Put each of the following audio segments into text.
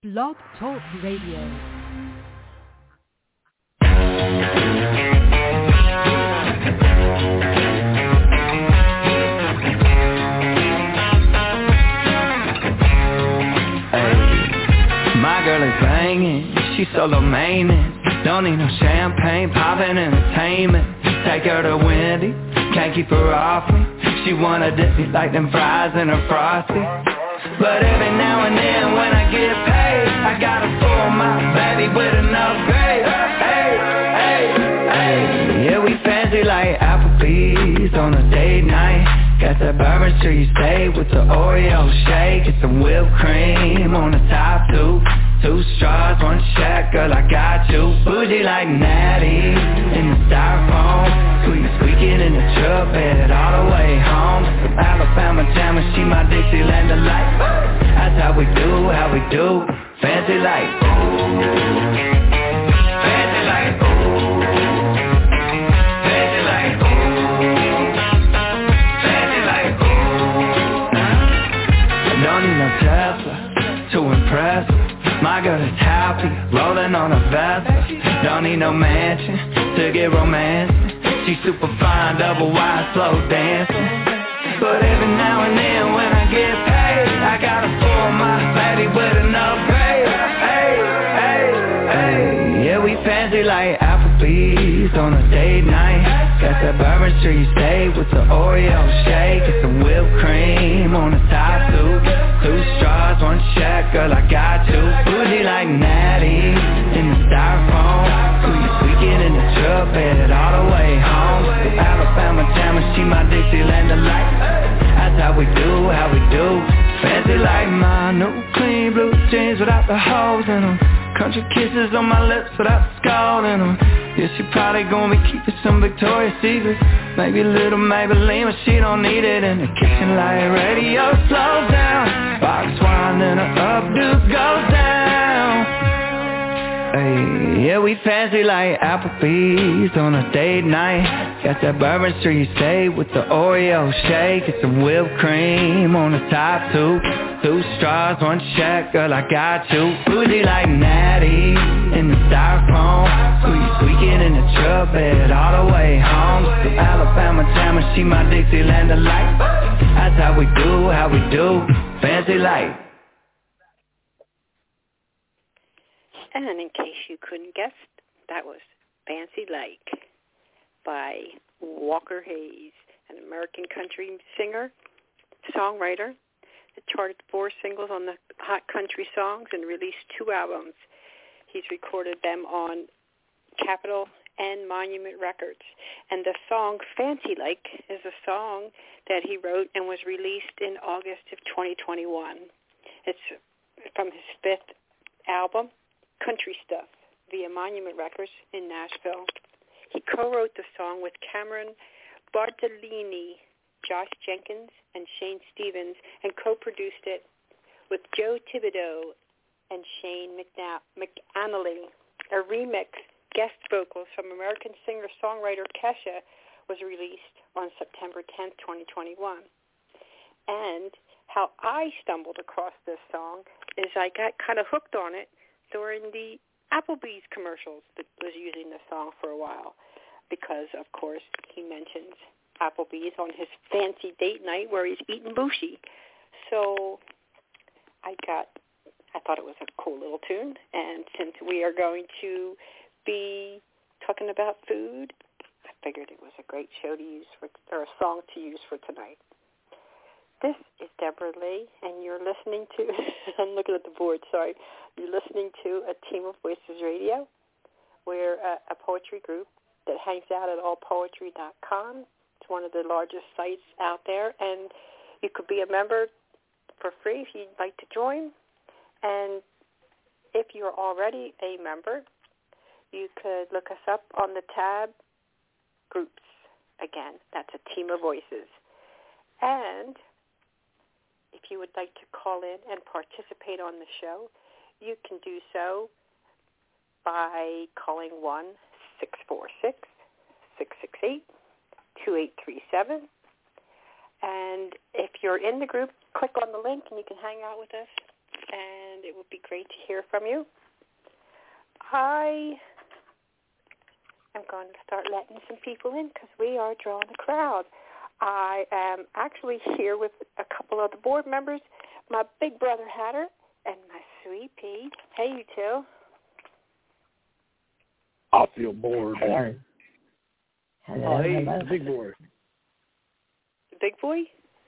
Blog Talk Radio. My girl is banging, she's solo maintenance. Don't need no champagne, poppin' entertainment. Take her to Wendy, can't keep her off me. She wanna dip me like them fries in her frosty. But every now and then when I get paid, I gotta fool my baby with an upgrade. Hey, hey, hey. Yeah, we fancy like Applebee's on a date night. Got that Bourbon Street steak with the Oreo shake. Get some whipped cream on the top two. Two straws, one check, girl, I got you. Bougie like Natty in the styrofoam. Squeaking in the truck bed all the way home. Alabama jammer, she my Dixieland delight. That's how we do, fancy like ooh. Fancy like ooh. Fancy like ooh. Fancy like ooh. I don't need no Tesla to impress her. My girl is happy, rolling on a Vespa. Don't need no mansion to get romancing. She's super fine, double wide, slow dancing. But every now and then when I get paid, I gotta fool my baby with an upgrade. Hey, hey, hey. Yeah, we fancy like Applebee's on a date night. Got that Bourbon Street steak with the Oreo shake. Get some whipped cream on the top two. Two straws, one check, girl, I got you. Bougie like Natty in the styrofoam. Squeaking in the truck bed all the way home. Alabama jammer, she my Dixieland delight. That's how we do, fancy like my new clean blue jeans without the holes in them. Country kisses on my lips without the scald in them. Yeah, she probably gonna be keeping some Victoria's Secrets. Maybe a little Maybelline, but she don't need it. In the kitchen like radio slows down. Box wine and her updo goes down. Hey, yeah, we fancy like Applebee's on a date night. Got that Bourbon Street steak with the Oreo shake. Get some whipped cream on the top two. Two straws, one check, girl, I got you. Bougie like Natty in the styrofoam. Squeaking in the truck bed all the way home. Alabama jammer, she my Dixieland delight. That's how we do, fancy like. And in case you couldn't guess, that was Fancy Like by Walker Hayes, an American country singer, songwriter that charted 4 singles on the Hot Country Songs and released 2 albums. He's recorded them on Capitol and Monument Records. And the song Fancy Like is a song that he wrote and was released in August of 2021. It's from his 5th album, Country Stuff, via Monument Records in Nashville. He co-wrote the song with Cameron Bartolini, Josh Jenkins, and Shane Stevens, and co-produced it with Joe Thibodeau and Shane McAnally. A remix guest vocals from American singer-songwriter Kesha was released on September 10th, 2021. And how I stumbled across this song is I got kind of hooked on it during the Applebee's commercials that was using the song for a while because, of course, he mentions Applebee's on his fancy date night where he's eating bushi. So I thought it was a cool little tune, and since we are going to be talking about food, I figured it was a great show to use or a song to use for tonight. This is Deborah Lee, and you're listening to, I'm looking at the board, sorry. You're listening to A Team of Voices Radio. We're a poetry group that hangs out at allpoetry.com. It's one of the largest sites out there, and you could be a member for free if you'd like to join. And if you're already a member, you could look us up on the tab Groups. Again, that's A Team of Voices. And if you would like to call in and participate on the show, you can do so by calling 1-646-668-2837. And if you're in the group, click on the link and you can hang out with us and it would be great to hear from you. I am going to start letting some people in because we are drawing a crowd. I am actually here with a couple of the board members, my big brother Hatter and my sweet pea. Hey, you two. I feel bored. Hello. Oh, hey, the big boy. The big boy?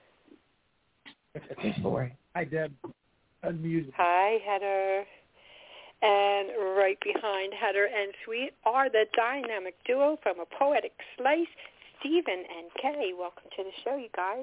Big boy. Hi, Deb. Unmute. Hi, Hatter. And right behind Hatter and Sweet are the dynamic duo from A Poetic Slice, Stephen and Kay. Welcome to the show, you guys.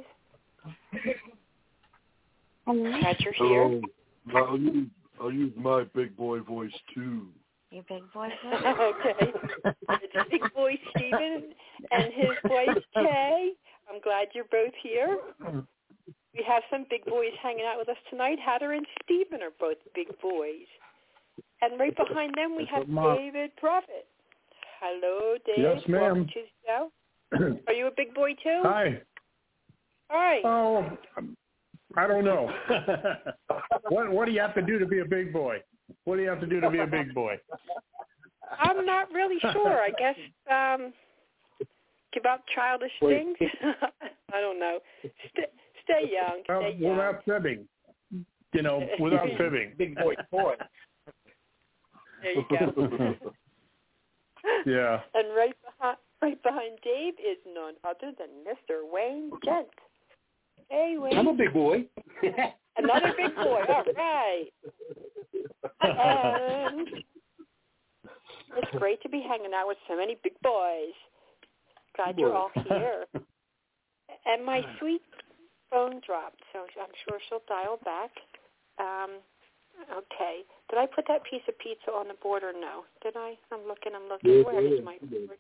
Glad you're here. I'll use my big boy voice, too. Your big boy voice? Okay. It's big boy Stephen and his wife, Kay. I'm glad you're both here. We have some big boys hanging out with us tonight. Hatter and Stephen are both big boys. And right behind them we have David Prophet. Hello, Dave. Yes, ma'am. Welcome to the show. Are you a big boy, too? Hi. Hi. Oh, I don't know. What do you have to do to be a big boy? What do you have to do to be a big boy? I'm not really sure. I guess give up childish things. I don't know. Stay young. Stay young. Without fibbing. Without fibbing. Big boy boy. There you go. Yeah. And right behind Dave is none other than Mr. Wayne Gent. Hey, Wayne. I'm a big boy. Another big boy. All right. And it's great to be hanging out with so many big boys. Glad you're all here. And my sweet phone dropped, so I'm sure she'll dial back. Okay. Did I put that piece of pizza on the board or no? Did I? I'm looking. Where is my board?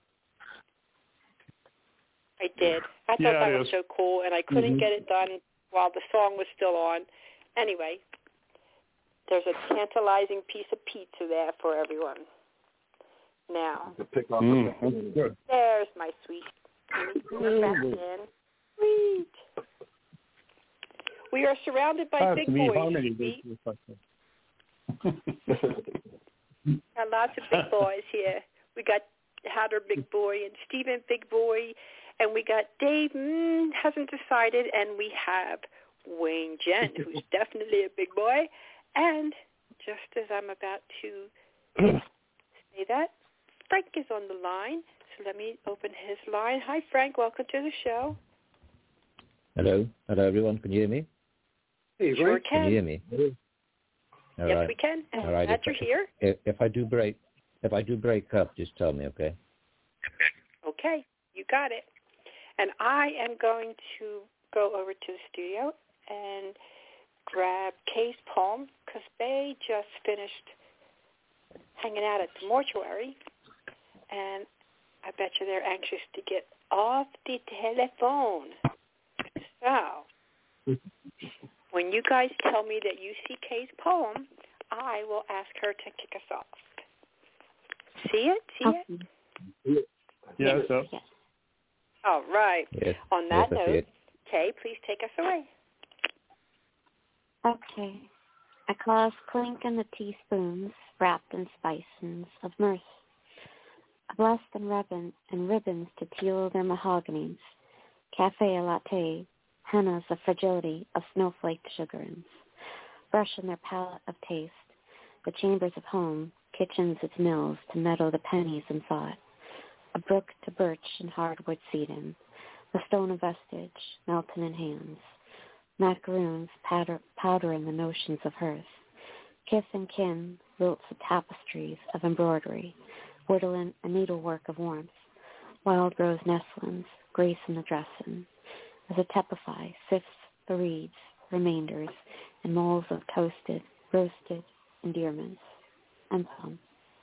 I did. I thought that was so cool, and I couldn't get it done while the song was still on. Anyway, there's a tantalizing piece of pizza there for everyone. Now, Good. there's my sweet. Sweet. We are surrounded by big boys. Got lots of big boys here. We got Hatter Big Boy and Stephen Big Boy, and we got Dave hasn't decided, and we have Wayne Gent, who's definitely a big boy. And just as I'm about to say that, Frank is on the line, so let me open his line. Hi, Frank. Welcome to the show. Hello. Hello, everyone. Can you hear me? Hey, sure Frank. can. Can you hear me? Yes, right. We can. All right. Glad you're here. If I do break up, just tell me, okay? Okay, you got it. And I am going to go over to the studio and grab Kay's poem because they just finished hanging out at the mortuary, and I bet you they're anxious to get off the telephone. So, when you guys tell me that you see Kay's poem, I will ask her to kick us off. See it? See it? Yes. All right. Yes. On that Yes, note, Kay, please take us away. Okay. A claws clink in the teaspoons wrapped in spices of mirth. A blessed and ribbons to teal their mahoganies. Cafe latte, hennas of fragility of snowflaked sugarins. Brush in their palette of taste. The chambers of home, kitchens its mills to meadow the pennies in thought. A brook to birch and hardwood seeding. The stone of vestige, melting in hands. Macaroons powder in the notions of hearth. Kith and kin, lilts of tapestries of embroidery, whittling a needlework of warmth. Wild rose nestlings, grace in the dressing. As a tepify sifts the reeds, remainders, and moles of toasted, roasted endearments. And some.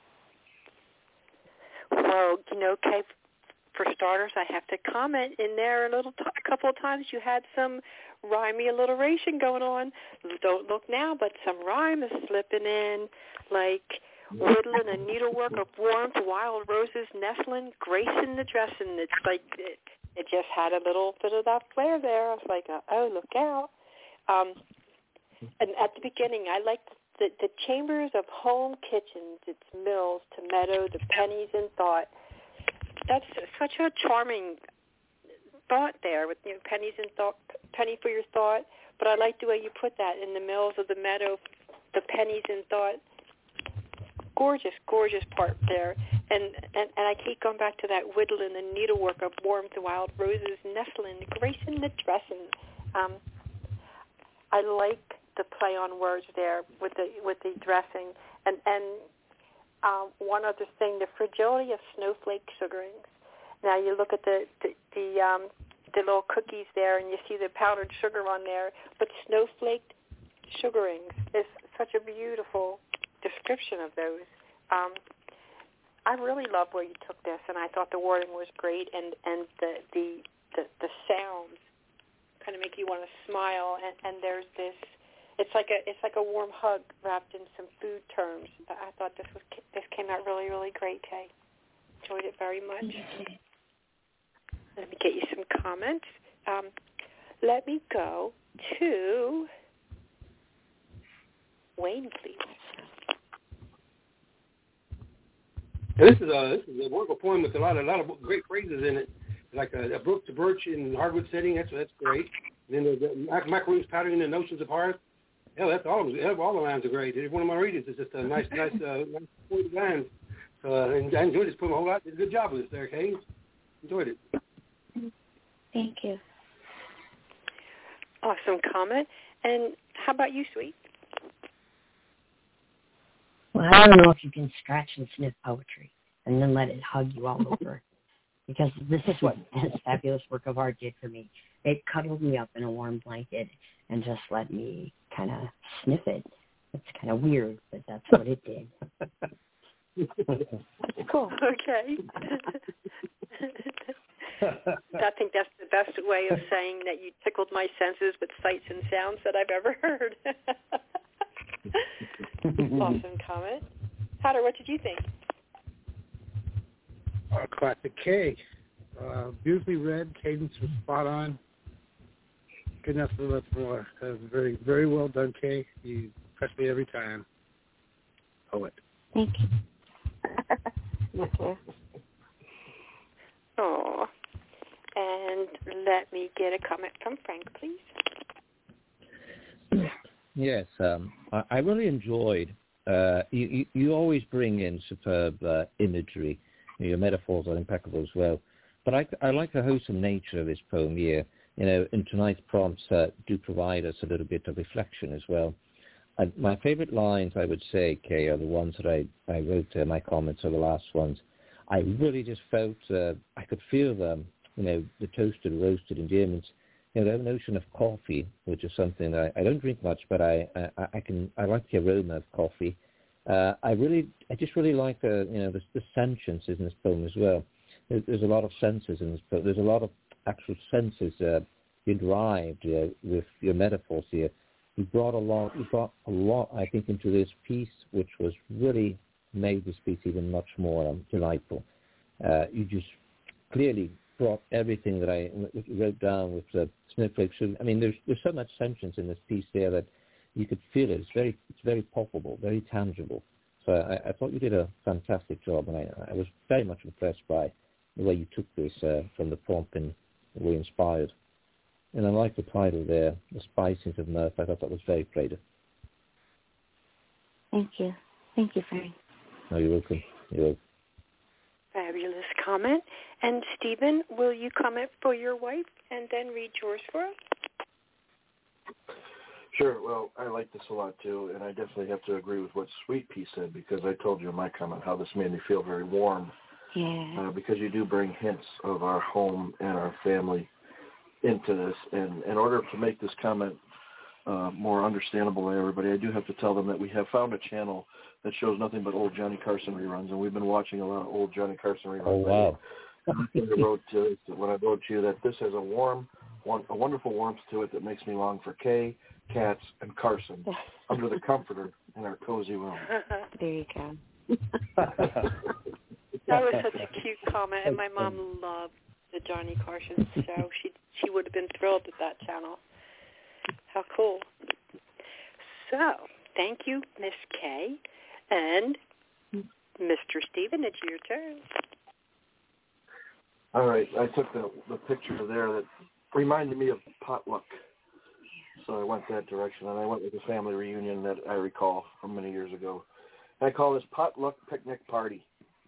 Well, Kay, for starters, I have to comment in there a couple of times you had some rhymey alliteration going on. Don't look now, but some rhyme is slipping in, like whittling a needlework of warmth, wild roses nestling, grace in the dressing. It's like it just had a little bit of that flair there. I was like, oh, look out. And at the beginning, I liked the chambers of home kitchens, its mills to meadow, the pennies in thought. That's such a charming thought there with pennies in thought, penny for your thought. But I like the way you put that, in the mills of the meadow, the pennies in thought. Gorgeous, gorgeous part there. And I keep going back to that whittle and the needlework of warmth, wild roses nestling, grace in the dressing. I like the play on words there with the dressing. And one other thing, the fragility of snowflake sugarings. Now you look at the little cookies there, and you see the powdered sugar on there, but snowflake sugarings is such a beautiful description of those. I really love where you took this, and I thought the wording was great, and the sounds kind of make you want to smile, and there's this. It's like a warm hug wrapped in some food terms. I thought this came out really, really great, Kay. Enjoyed it very much. Let me get you some comments. Let me go to Wayne, please. This is a wonderful poem with a lot of great phrases in it, like a brook to birch in hardwood setting. That's great. And then the macaroons powdering the notions of hearth. Yeah, that's all the lines are great. Every one of my readings is just a nice lines. So I enjoyed this poem a whole lot. Did a good job with this there, Kay. Enjoyed it. Thank you. Awesome comment. And how about you, Sweet? Well, I don't know if you can scratch and sniff poetry and then let it hug you all over, because this is what this fabulous work of art did for me. It cuddled me up in a warm blanket and just let me kind of sniff it. It's kind of weird, but that's what it did. That's cool. Okay. I think that's the best way of saying that you tickled my senses with sights and sounds that I've ever heard. Awesome comment. Hatter, what did you think? Classic K. Beautifully read. Cadence was spot on. Good enough for much more. Very, very well done, Kay. You impress me every time. Poet. Thank you. Thank you. Oh, and let me get a comment from Frank, please. Yes, I really enjoyed. You always bring in superb imagery. Your metaphors are impeccable as well. But I like the wholesome nature of this poem here. And tonight's prompts do provide us a little bit of reflection as well. My favorite lines, I would say, Kay, are the ones that I wrote my comments are the last ones. I really just felt, I could feel them, the toasted, roasted endearments. The notion of coffee, which is something that I don't drink much, but I like the aroma of coffee. I just really like the sentience in this poem as well. There's a lot of senses in this poem. There's a lot of actual senses you derived with your metaphors here. You brought a lot, I think, into this piece, which was really made this piece even much more delightful. You just clearly brought everything that I wrote down with the snowflake sugar. I mean, there's so much sentience in this piece there that you could feel it. It's very palpable, very tangible. So I thought you did a fantastic job, and I was very much impressed by the way you took this from the prompt and were inspired. And I like the title there, The Spices of Mirth. I thought that was very creative. Thank you. Thank you, Frank. No, you're welcome. You're welcome. Fabulous comment. And Stephen, will you comment for your wife and then read yours for us? Sure. Well, I like this a lot, too, and I definitely have to agree with what Sweet Pea said, because I told you in my comment how this made me feel very warm. Yeah. Because you do bring hints of our home and our family into this. And in order to make this comment more understandable to everybody, I do have to tell them that we have found a channel that shows nothing but old Johnny Carson reruns, and we've been watching a lot of old Johnny Carson reruns. Oh, wow. When I wrote to you that this has a wonderful warmth to it that makes me long for Kay, Cats, and Carson under the comforter in our cozy room. There you go. That was such a cute comment, and my mom loved the Johnny Carson show. She would have been thrilled with that channel. How cool. So, thank you, Miss Kay. And Mr. Stephen, it's your turn. All right. I took the picture there that reminded me of potluck. So I went that direction, and I went with a family reunion that I recall from many years ago. I call this potluck picnic party.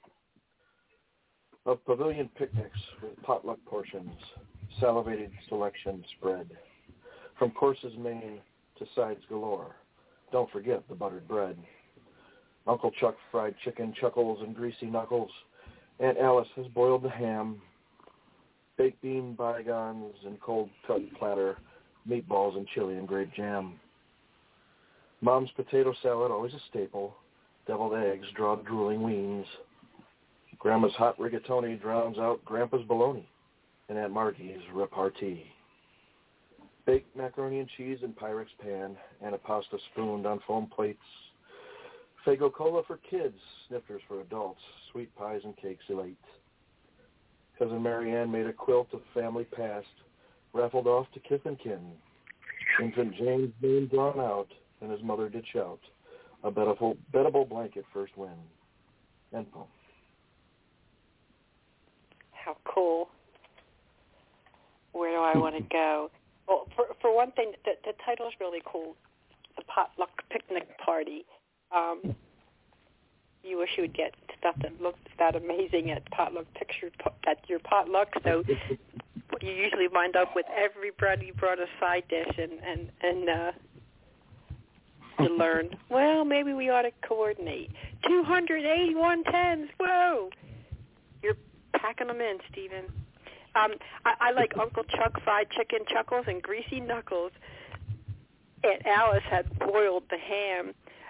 Of pavilion picnics with potluck portions, salivated selection spread. From courses main to sides galore. Don't forget the buttered bread. Uncle Chuck fried chicken chuckles and greasy knuckles. Aunt Alice has boiled the ham. Baked bean bygones and cold cut platter. Meatballs and chili and grape jam. Mom's potato salad, always a staple. Deviled eggs draw drooling weens. Grandma's hot rigatoni drowns out Grandpa's bologna. And Aunt Margie's repartee. Baked macaroni and cheese in Pyrex pan. And a pasta spooned on foam plates. Fago cola for kids. Snifters for adults. Sweet pies and cakes elate. Cousin Marianne made a quilt of family past. Raffled off to kith and kin. Infant James' name drawn out, and his mother did shout, a bettable blanket first win. End poem. How cool. Where do I want to go? Well, for one thing, the title is really cool, The Potluck Picnic Party. You wish you would get stuff that looks that amazing at potluck picture at your potluck, so you usually wind up with everybody brought a side dish, and you learn, well, maybe we ought to coordinate. 281 tens, whoa! You're packing them in, Stephen. I like Uncle Chuck fried chicken chuckles and greasy knuckles. Aunt Alice had boiled the ham.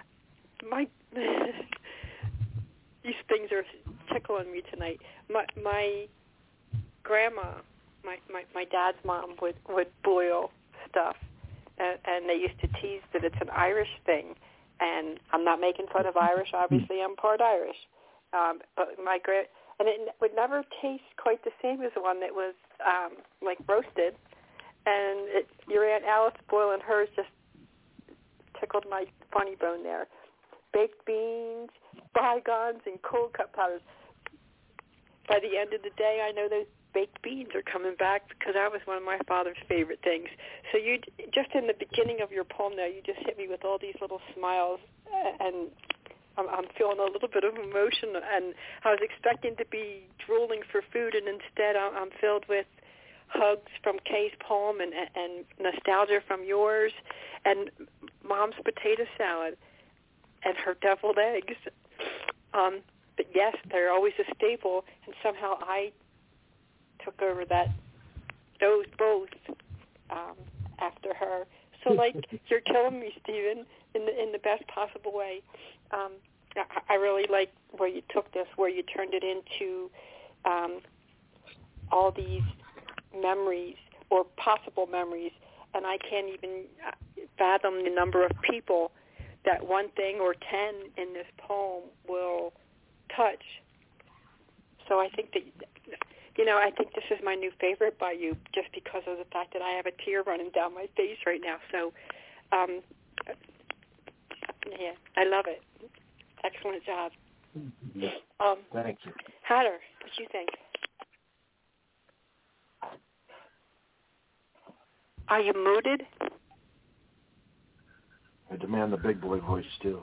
These things are tickling me tonight. My grandma, my dad's mom would boil stuff, and they used to tease that it's an Irish thing. And I'm not making fun of Irish. Obviously, I'm part Irish. But and it would never taste quite the same as the one that was like roasted. And your Aunt Alice boiling hers just tickled my funny bone there. Baked beans, bygones, and cold cut powders. By the end of the day, I know those baked beans are coming back because that was one of my father's favorite things. So you just in the beginning of your poem there, you just hit me with all these little smiles, and I'm feeling a little bit of emotion. And I was expecting to be drooling for food, and instead I'm filled with hugs from Kay's poem and nostalgia from yours, and Mom's potato salad and her deviled eggs. But yes, they're always a staple, and somehow I took over those both after her. So, like, you're killing me, Stephen, in the best possible way. I really like where you took this, where you turned it into all these memories or possible memories, and I can't even fathom the number of people that one thing or 10 in this poem will touch. So I think that, I think this is my new favorite by you just because of the fact that I have a tear running down my face right now. So, yeah, I love it. Excellent job. Thank you. Hatter, what do you think? Are you mooted? I demand the big boy voice too.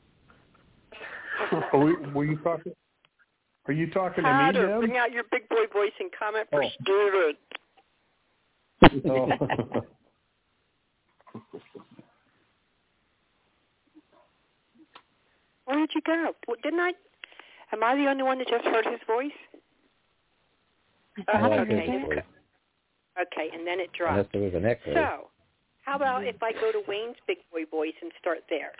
Were you talking? Are you talking to me, Deb? Bring out your big boy voice and comment for Stephen. Oh. Where did you go? Am I the only one that just heard his voice? Okay, and then it dropped. Unless there was an echo. So, how about if I go to Wayne's big boy voice and start there?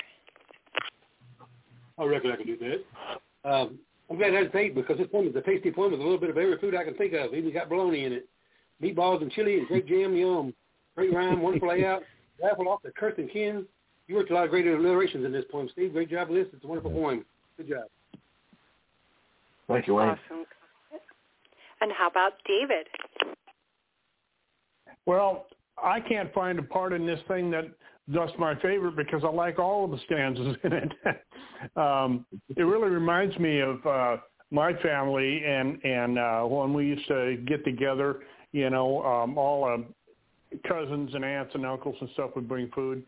I reckon I can do that. I'm glad I didn't because this poem is a tasty poem with a little bit of every food I can think of. Even got bologna in it. Meatballs and chili and grape jam, yum. Great rhyme, wonderful layout. Raffle off the Kirth and Kin. You worked a lot of great alliterations in this poem, Steve. Great job with this. It's a wonderful poem. Good job. Thank you, Wayne. Awesome. And how about David? Well, I can't find a part in this thing that just my favorite because I like all of the stanzas in it. It really reminds me of my family and when we used to get together, all cousins and aunts and uncles and stuff would bring food.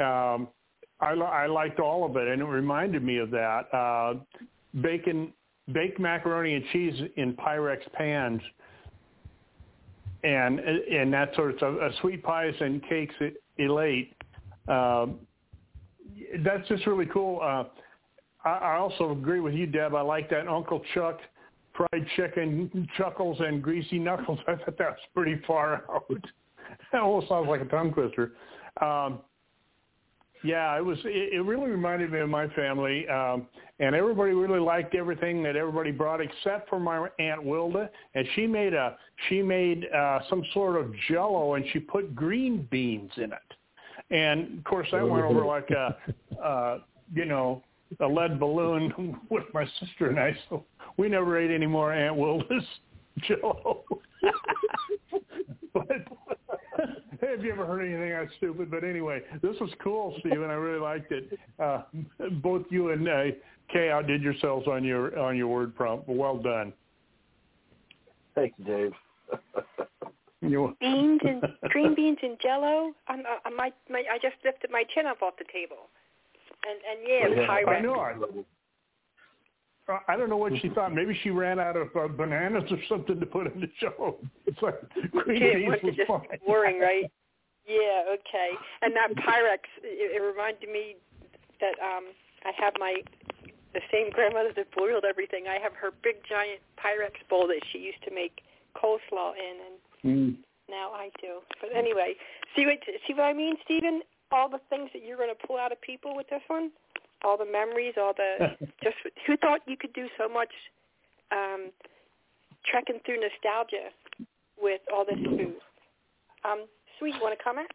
I liked all of it, and it reminded me of that. Baked macaroni and cheese in Pyrex pans, and that sort of sweet pies and cakes elate. That's just really cool. I also agree with you, Deb. I like that Uncle Chuck fried chicken, chuckles, and greasy knuckles. I thought that was pretty far out. That almost sounds like a tongue twister. Yeah, it really reminded me of my family, and everybody really liked everything that everybody brought except for my Aunt Wilda, and she made some sort of Jell-O, and she put green beans in it, and of course that went over like a lead balloon with my sister and I, so we never ate any more Aunt Wilda's Jell-O. But have you ever heard anything that stupid? But anyway, this was cool, Stephen. I really liked it. Both you and Kay outdid yourselves on your word prompt. Well done. Thank you, Dave. Beans and green beans and Jell-O. I just lifted my chin up off the table. And Pyrex. I know. I don't know what she thought. Maybe she ran out of bananas or something to put in the show. It's like green beans was just fine. Boring, right? Yeah, okay. And that Pyrex, it reminded me that I have the same grandmother that boiled everything. I have her big giant Pyrex bowl that she used to make coleslaw in, and now I do. But anyway, see what I mean, Stephen? All the things that you're going to pull out of people with this one? All the memories, just who thought you could do so much trekking through nostalgia with all this food? Sweet, you want to comment?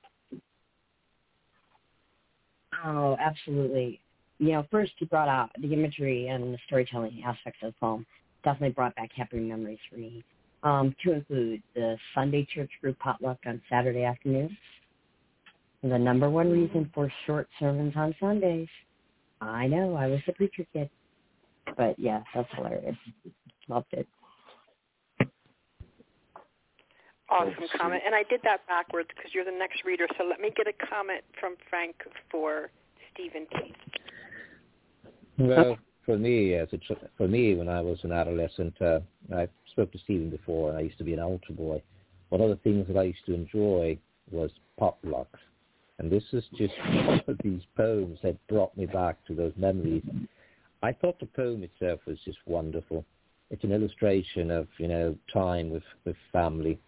Oh, absolutely. First you brought out the imagery and the storytelling aspects of the poem. Definitely brought back happy memories for me. To include the Sunday church group potluck on Saturday afternoons. The number one reason for short sermons on Sundays. I know, I was a preacher kid. But yeah, that's hilarious. Loved it. Awesome comment. And I did that backwards because you're the next reader. So let me get a comment from Frank for Stephen T. Well, for me, when I was an adolescent, I spoke to Stephen before, and I used to be an altar boy. One of the things that I used to enjoy was potlucks. And this is just one of these poems that brought me back to those memories. I thought the poem itself was just wonderful. It's an illustration of, time with family.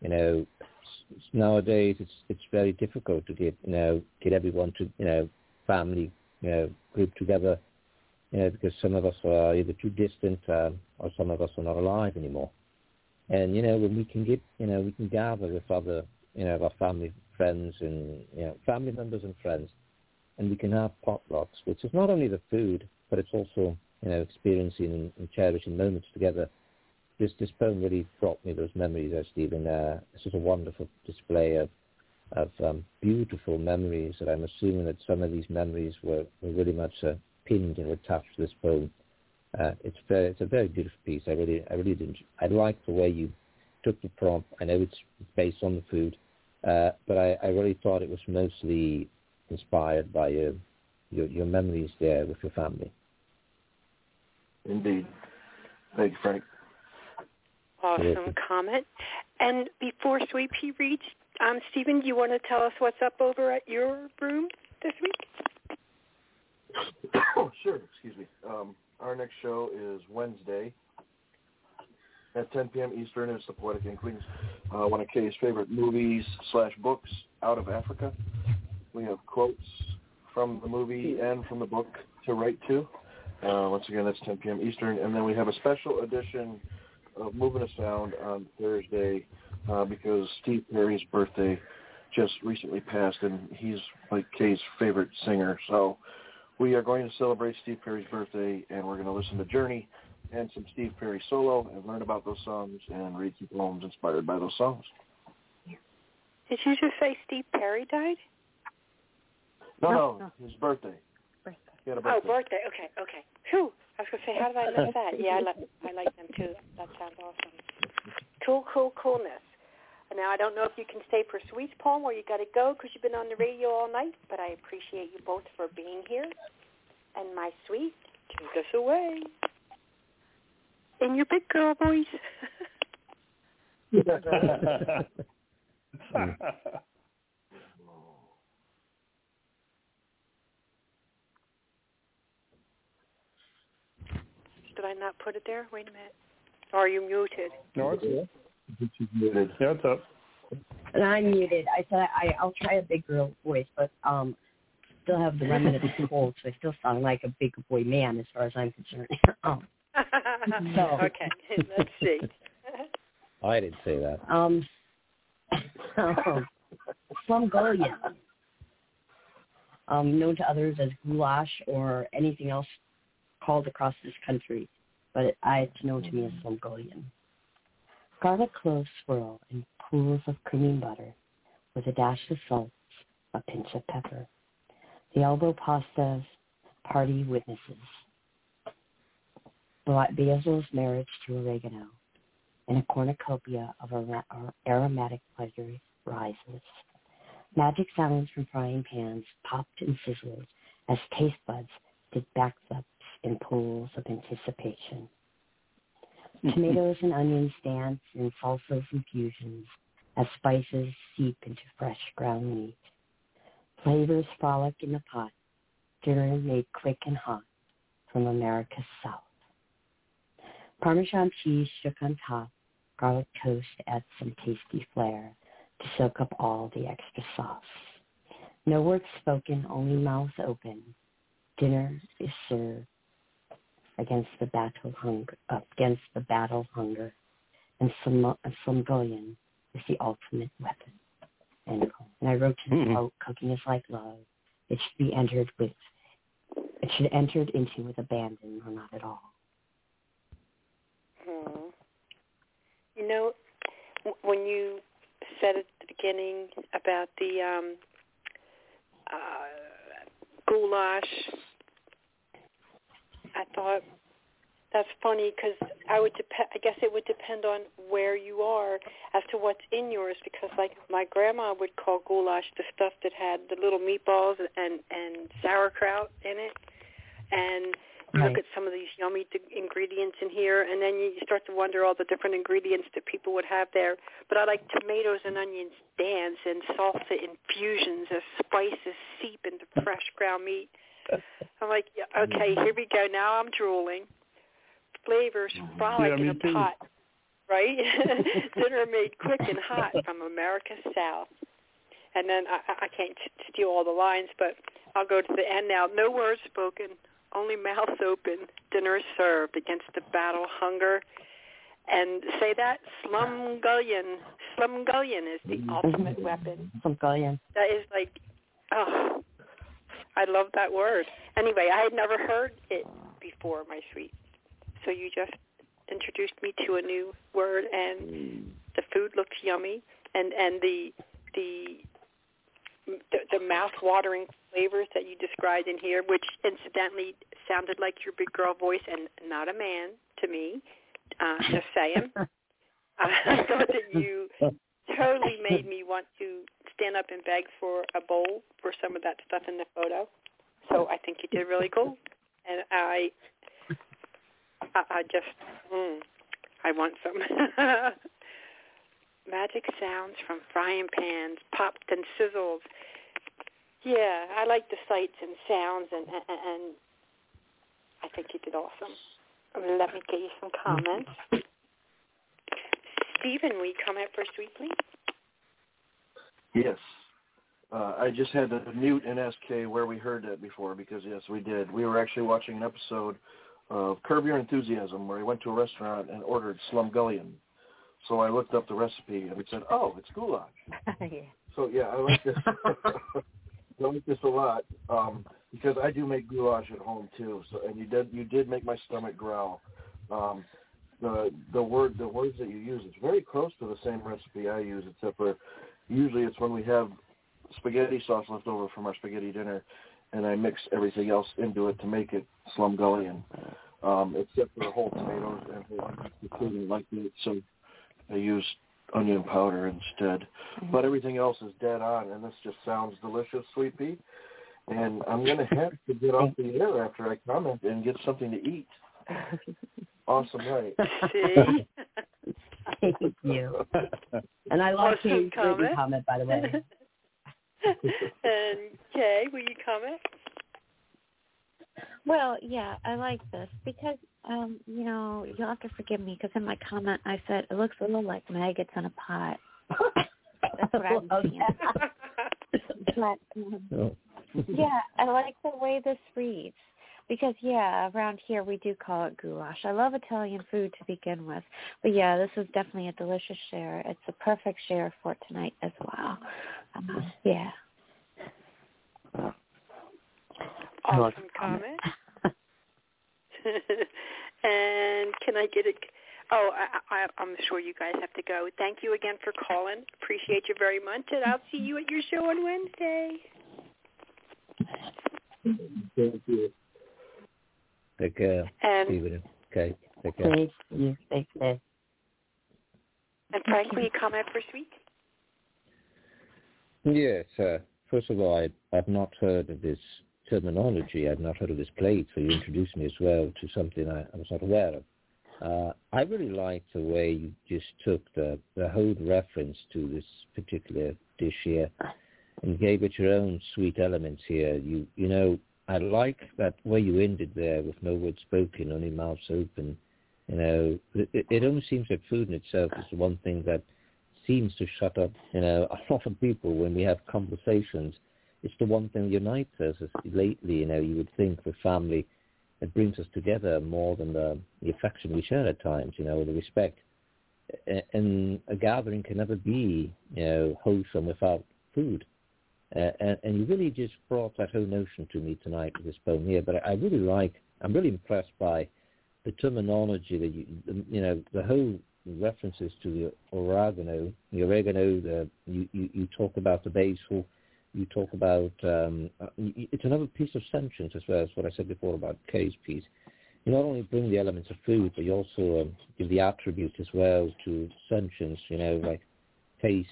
Nowadays it's very difficult to get everyone to, family, group together, because some of us are either too distant or some of us are not alive anymore. And, when we can get, we can gather with other, our family, friends and family members and friends, and we can have potlucks, which is not only the food, but it's also experiencing and cherishing moments together. This poem really brought me those memories, Stephen. It's just a wonderful display of beautiful memories. That I'm assuming that some of these memories were really much pinned and attached to this poem. It's a very beautiful piece. I really did. I like the way you took the prompt. I know it's based on the food. But I really thought it was mostly inspired by your memories there with your family. Indeed. Thank you, Frank. Awesome comment. And before Sweet Pea reads, Stephen, do you want to tell us what's up over at your room this week? Sure. Excuse me. Our next show is Wednesday at 10 p.m. Eastern. It's the Poetic Inklings, one of Kay's favorite movies / books out of Africa. We have quotes from the movie and from the book to write to. Once again, that's 10 p.m. Eastern. And then we have a special edition of Moving a Sound on Thursday because Steve Perry's birthday just recently passed, and he's like Kay's favorite singer. So we are going to celebrate Steve Perry's birthday, and we're going to listen to Journey and some Steve Perry solo and learn about those songs and read some poems inspired by those songs. Did you just say Steve Perry died? No, his birthday. He had a birthday. Oh, birthday. Okay. Whew. I was going to say, how did I miss that? Yeah, I like them too. That sounds awesome. Coolness. Now, I don't know if you can stay for Sweet's poem or you got to go because you've been on the radio all night, but I appreciate you both for being here. And my Sweet, take us away in your big girl voice. Did I not put it there? Wait a minute. Or are you muted? No, it's good. Muted. Yeah, it's up. And I'm muted. I said I'll try a big girl voice, but still have the remnant of the cold, so I still sound like a big boy man as far as I'm concerned. Okay, let's see. I didn't say that. Slumgullion, known to others as goulash or anything else called across this country, but it's known to me as slumgullion. Garlic cloves swirl in pools of creamy butter with a dash of salt, a pinch of pepper. The elbow pastas, party witnesses. Basil's marriage to oregano, and a cornucopia of aromatic pleasures rises. Magic sounds from frying pans popped and sizzled as taste buds did backflips in pools of anticipation. Tomatoes and onions dance in salsas and fusions as spices seep into fresh ground meat. Flavors frolic in the pot, dinner made quick and hot from America's South. Parmesan cheese shook on top, garlic toast adds some tasty flair to soak up all the extra sauce. No words spoken, only mouths open. Dinner is served against the battle hunger, and slumgullion is the ultimate weapon. And I wrote to the quote, "Cooking is like love. It should be entered into with abandon or not at all." You know, when you said at the beginning about the goulash, I thought that's funny because I guess it would depend on where you are as to what's in yours. Because like my grandma would call goulash the stuff that had the little meatballs and sauerkraut in it, and you look at some of these yummy ingredients in here, and then you start to wonder all the different ingredients that people would have there. But I like tomatoes and onions dance and salsa infusions as spices seep into fresh ground meat. I'm like, yeah, okay, here we go. Now I'm drooling. Flavors frolic in a pot, right? Dinner made quick and hot from America's South. And then I can't steal all the lines, but I'll go to the end now. No words spoken, only mouths open. Dinner is served against the battle hunger. And say that, slumgullion. Slumgullion is the ultimate weapon. Slumgullion. That is like, oh, I love that word. Anyway, I had never heard it before, my sweet. So you just introduced me to a new word, and the food looks yummy, and the mouth-watering flavors that you described in here, which incidentally sounded like your big girl voice and not a man to me. Just saying. I thought that you totally made me want to stand up and beg for a bowl for some of that stuff in the photo. So I think you did really cool. And I just, I want some. Magic sounds from frying pans, popped and sizzled. Yeah, I like the sights and sounds, and I think you did awesome. Let me get you some comments. Stephen, will you comment for Sweet, please? Yes. I just had to mute and ask Kay where we heard that before, because, yes, we did. We were actually watching an episode of Curb Your Enthusiasm where he went to a restaurant and ordered slumgullion. So I looked up the recipe and it said, oh, it's goulash. Yeah. So, yeah, I like this. I like this a lot because I do make goulash at home, too. So, and you did make my stomach growl. The words that you use, it's very close to the same recipe I use, except for usually it's when we have spaghetti sauce left over from our spaghetti dinner, and I mix everything else into it to make it slumgullion, except for the whole tomatoes and whole onions like that. So I use onion powder instead. But everything else is dead on, and this just sounds delicious, Sweet Pea. And I'm going to have to get off the air after I comment and get something to eat. Awesome, right? See? Thank you. And I love Kay's written comment, by the way. And Kay, will you comment? Well, yeah, I like this because, you'll have to forgive me because in my comment I said it looks a little like maggots in a pot. That's what I was thinking. But, yeah, I like the way this reads because, around here we do call it goulash. I love Italian food to begin with. But, this is definitely a delicious share. It's a perfect share for tonight as well. Yeah. Awesome comment. And can I get I'm sure you guys have to go. Thank you again for calling. Appreciate you very much, and I'll see you at your show on Wednesday. Thank you. Take care, Stephen. Okay, take care. Thank you. Thanks, Ed. And Frank, will you comment first week? Yes. First of all, I've not heard of this terminology. I've not heard of this plate, so you introduced me as well to something I was not aware of. I really liked the way you just took the whole reference to this particular dish here and gave it your own sweet elements here. You know, I like that way you ended there with no words spoken, only mouths open. You know, it almost seems that food in itself is the one thing that seems to shut up, a lot of people when we have conversations. It's the one thing that unites us. Lately, you would think the family, it brings us together more than the affection we share at times, the respect. And a gathering can never be, wholesome without food. And you really just brought that whole notion to me tonight with this poem here. But I'm really impressed by the terminology that the whole references to the oregano, you talk about the basil, you talk about, it's another piece of sentience as well as what I said before about Kay's piece. You not only bring the elements of food, but you also give the attributes as well to sentience, like taste,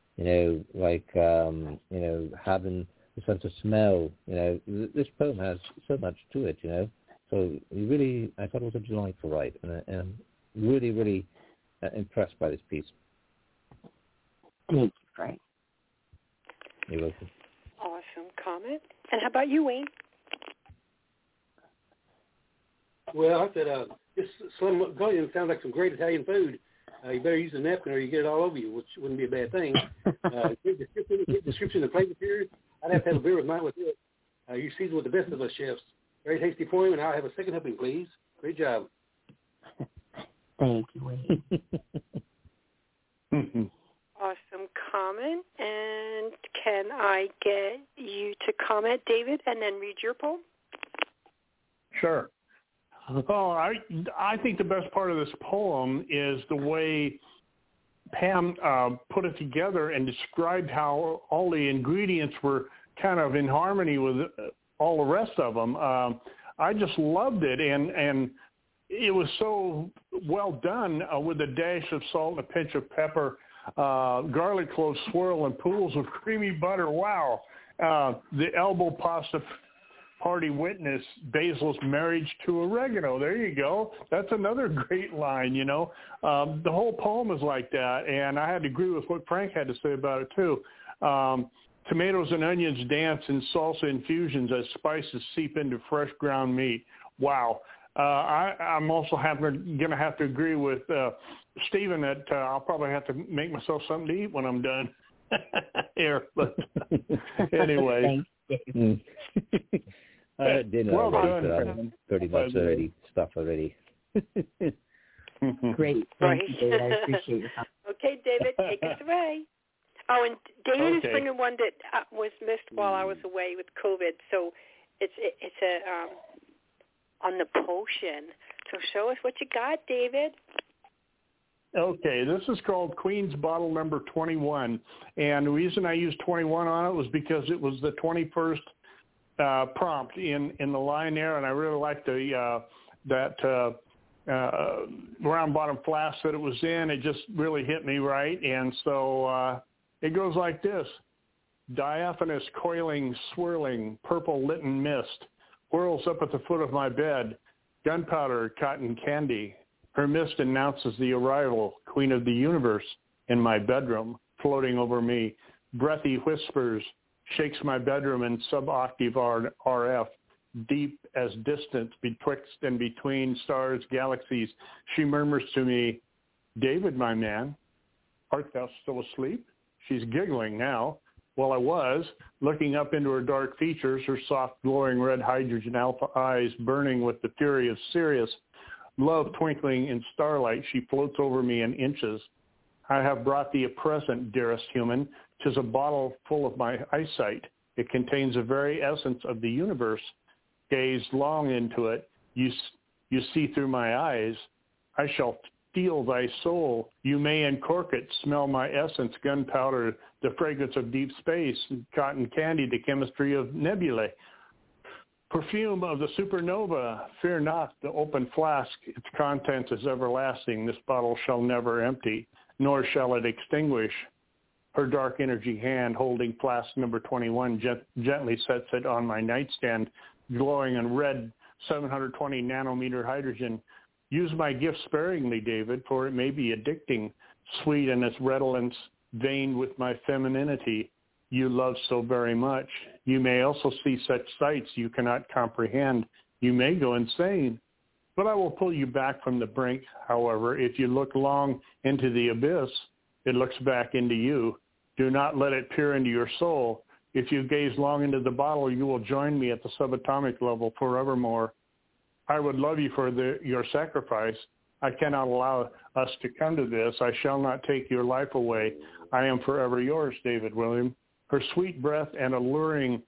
having the sense of smell. This poem has so much to it, So I thought it was a delightful write, and I'm really, really impressed by this piece. Thank you, Frank. You're welcome. Awesome comment. And how about you, Wayne? Well, I said, this slumgullion sounds like some great Italian food. You better use a napkin or you get it all over you, which wouldn't be a bad thing. Description of the plate material, I'd have to have a beer with mine with it. You season with the best of us chefs. Very tasty for you, and I'll have a second helping, please. Great job. Thank you, Wayne. Awesome comment. And can I get you to comment, David, and then read your poem? Sure. Oh, I think the best part of this poem is the way Pam put it together and described how all the ingredients were kind of in harmony with all the rest of them. I just loved it, and it was so well done with a dash of salt and a pinch of pepper, garlic clove swirl, and pools of creamy butter. Wow. The elbow pasta party witness basil's marriage to oregano. There you go. That's another great line, The whole poem is like that, and I had to agree with what Frank had to say about it, too. Tomatoes and onions dance in salsa infusions as spices seep into fresh ground meat. Wow. I'm also going to have to agree with Stephen that I'll probably have to make myself something to eat when I'm done here. But anyway. Thank you. I had dinner well already, done, but I'm pretty much already stuff already. Great. Thank you, David. I appreciate your comment. Okay, David, take us away. Oh, and David is bringing one that was missed while I was away with COVID. So it's on the potion. So show us what you got, David. Okay, this is called Queen's Bottle number 21, and the reason I used 21 on it was because it was the 21st prompt in the line there, and I really liked that round bottom flask that it was in. It just really hit me right, and so it goes like this. Diaphanous, coiling, swirling, purple litten mist whirls up at the foot of my bed. Gunpowder, cotton candy. Her mist announces the arrival, Queen of the Universe, in my bedroom, floating over me. Breathy whispers shakes my bedroom in sub-octave RF, deep as distance betwixt and between stars, galaxies. She murmurs to me, David, my man, art thou still asleep? She's giggling now. Well, I was, looking up into her dark features, her soft, glowing red hydrogen alpha eyes burning with the fury of Sirius. Love twinkling in starlight, she floats over me in inches. I have brought thee a present, dearest human. 'Tis a bottle full of my eyesight. It contains the very essence of the universe. Gaze long into it. You see through my eyes. I shall feel thy soul. You may uncork it, smell my essence, gunpowder, the fragrance of deep space, cotton candy, the chemistry of nebulae. Perfume of the supernova, fear not the open flask, its contents is everlasting. This bottle shall never empty, nor shall it extinguish. Her dark energy hand holding flask number 21 gently sets it on my nightstand, glowing in red 720 nanometer hydrogen. Use my gift sparingly, David, for it may be addicting, sweet in its redolence, veined with my femininity. You love so very much. You may also see such sights you cannot comprehend. You may go insane. But I will pull you back from the brink, however. If you look long into the abyss, it looks back into you. Do not let it peer into your soul. If you gaze long into the bottle, you will join me at the subatomic level forevermore. I would love you for your sacrifice. I cannot allow us to come to this. I shall not take your life away. I am forever yours, David William. Her sweet breath and alluring,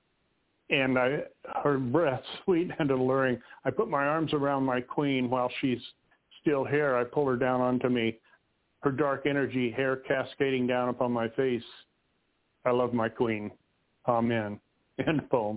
her breath sweet and alluring. I put my arms around my queen while she's still here. I pull her down onto me, her dark energy, hair cascading down upon my face. I love my queen. Amen. End poem.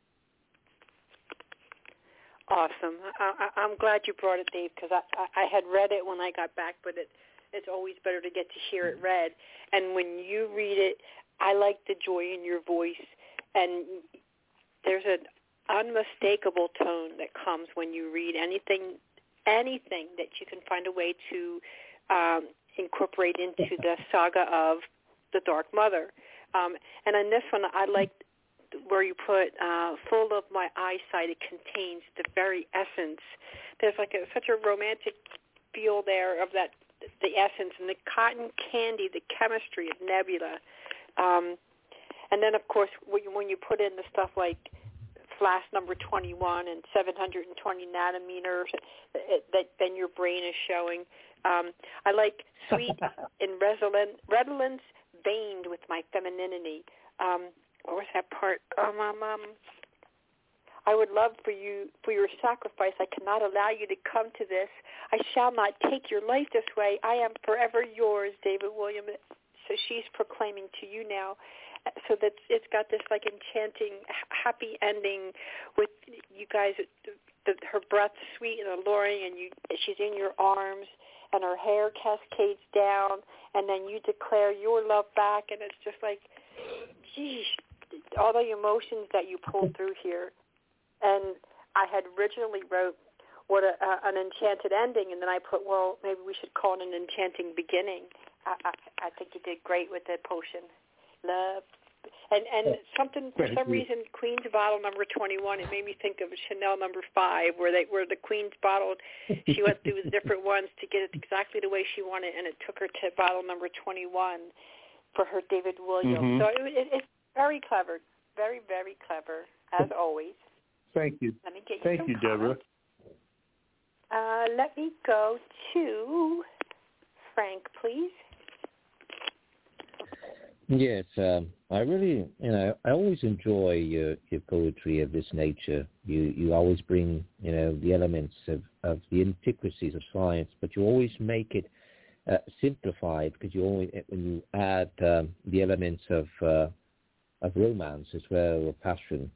Awesome. I'm glad you brought it, Dave, because I had read it when I got back, but it's always better to get to hear it read. And when you read it, I like the joy in your voice, and there's an unmistakable tone that comes when you read anything that you can find a way to incorporate into the saga of the Dark Mother. And in this one, I like where you put full of my eyesight. It contains the very essence. There's like such a romantic feel there of that, the essence, and the cotton candy, the chemistry of nebula. And then, of course, when you put in the stuff like flask number 21 and 720 nanometers, then your brain is showing. I like sweet and redolence, veined with my femininity. What was that part? I would love for your sacrifice. I cannot allow you to come to this. I shall not take your life this way. I am forever yours, David William. So she's proclaiming to you now. So that it's got this like enchanting, happy ending with you guys. Her breath sweet and alluring, and she's in your arms, and her hair cascades down, and then you declare your love back, and it's just like, geez, all the emotions that you pulled through here. And I had originally wrote what an enchanted ending, and then I put, well, maybe we should call it an enchanting beginning. I think you did great with the potion. Love. And something, for some reason, Queen's Bottle number 21, it made me think of Chanel number 5, where the Queen's Bottle, she went through the different ones to get it exactly the way she wanted, and it took her to bottle number 21 for her David Williams. Mm-hmm. So it's very clever, very, very clever, as always. Thank you. Let me get you Thank you, Deborah. Let me go to Frank, please. Yes, I really, I always enjoy your poetry of this nature. You always bring, the elements of the intricacies of science, but you always make it simplified, because you only, when you add the elements of romance as well, or passion,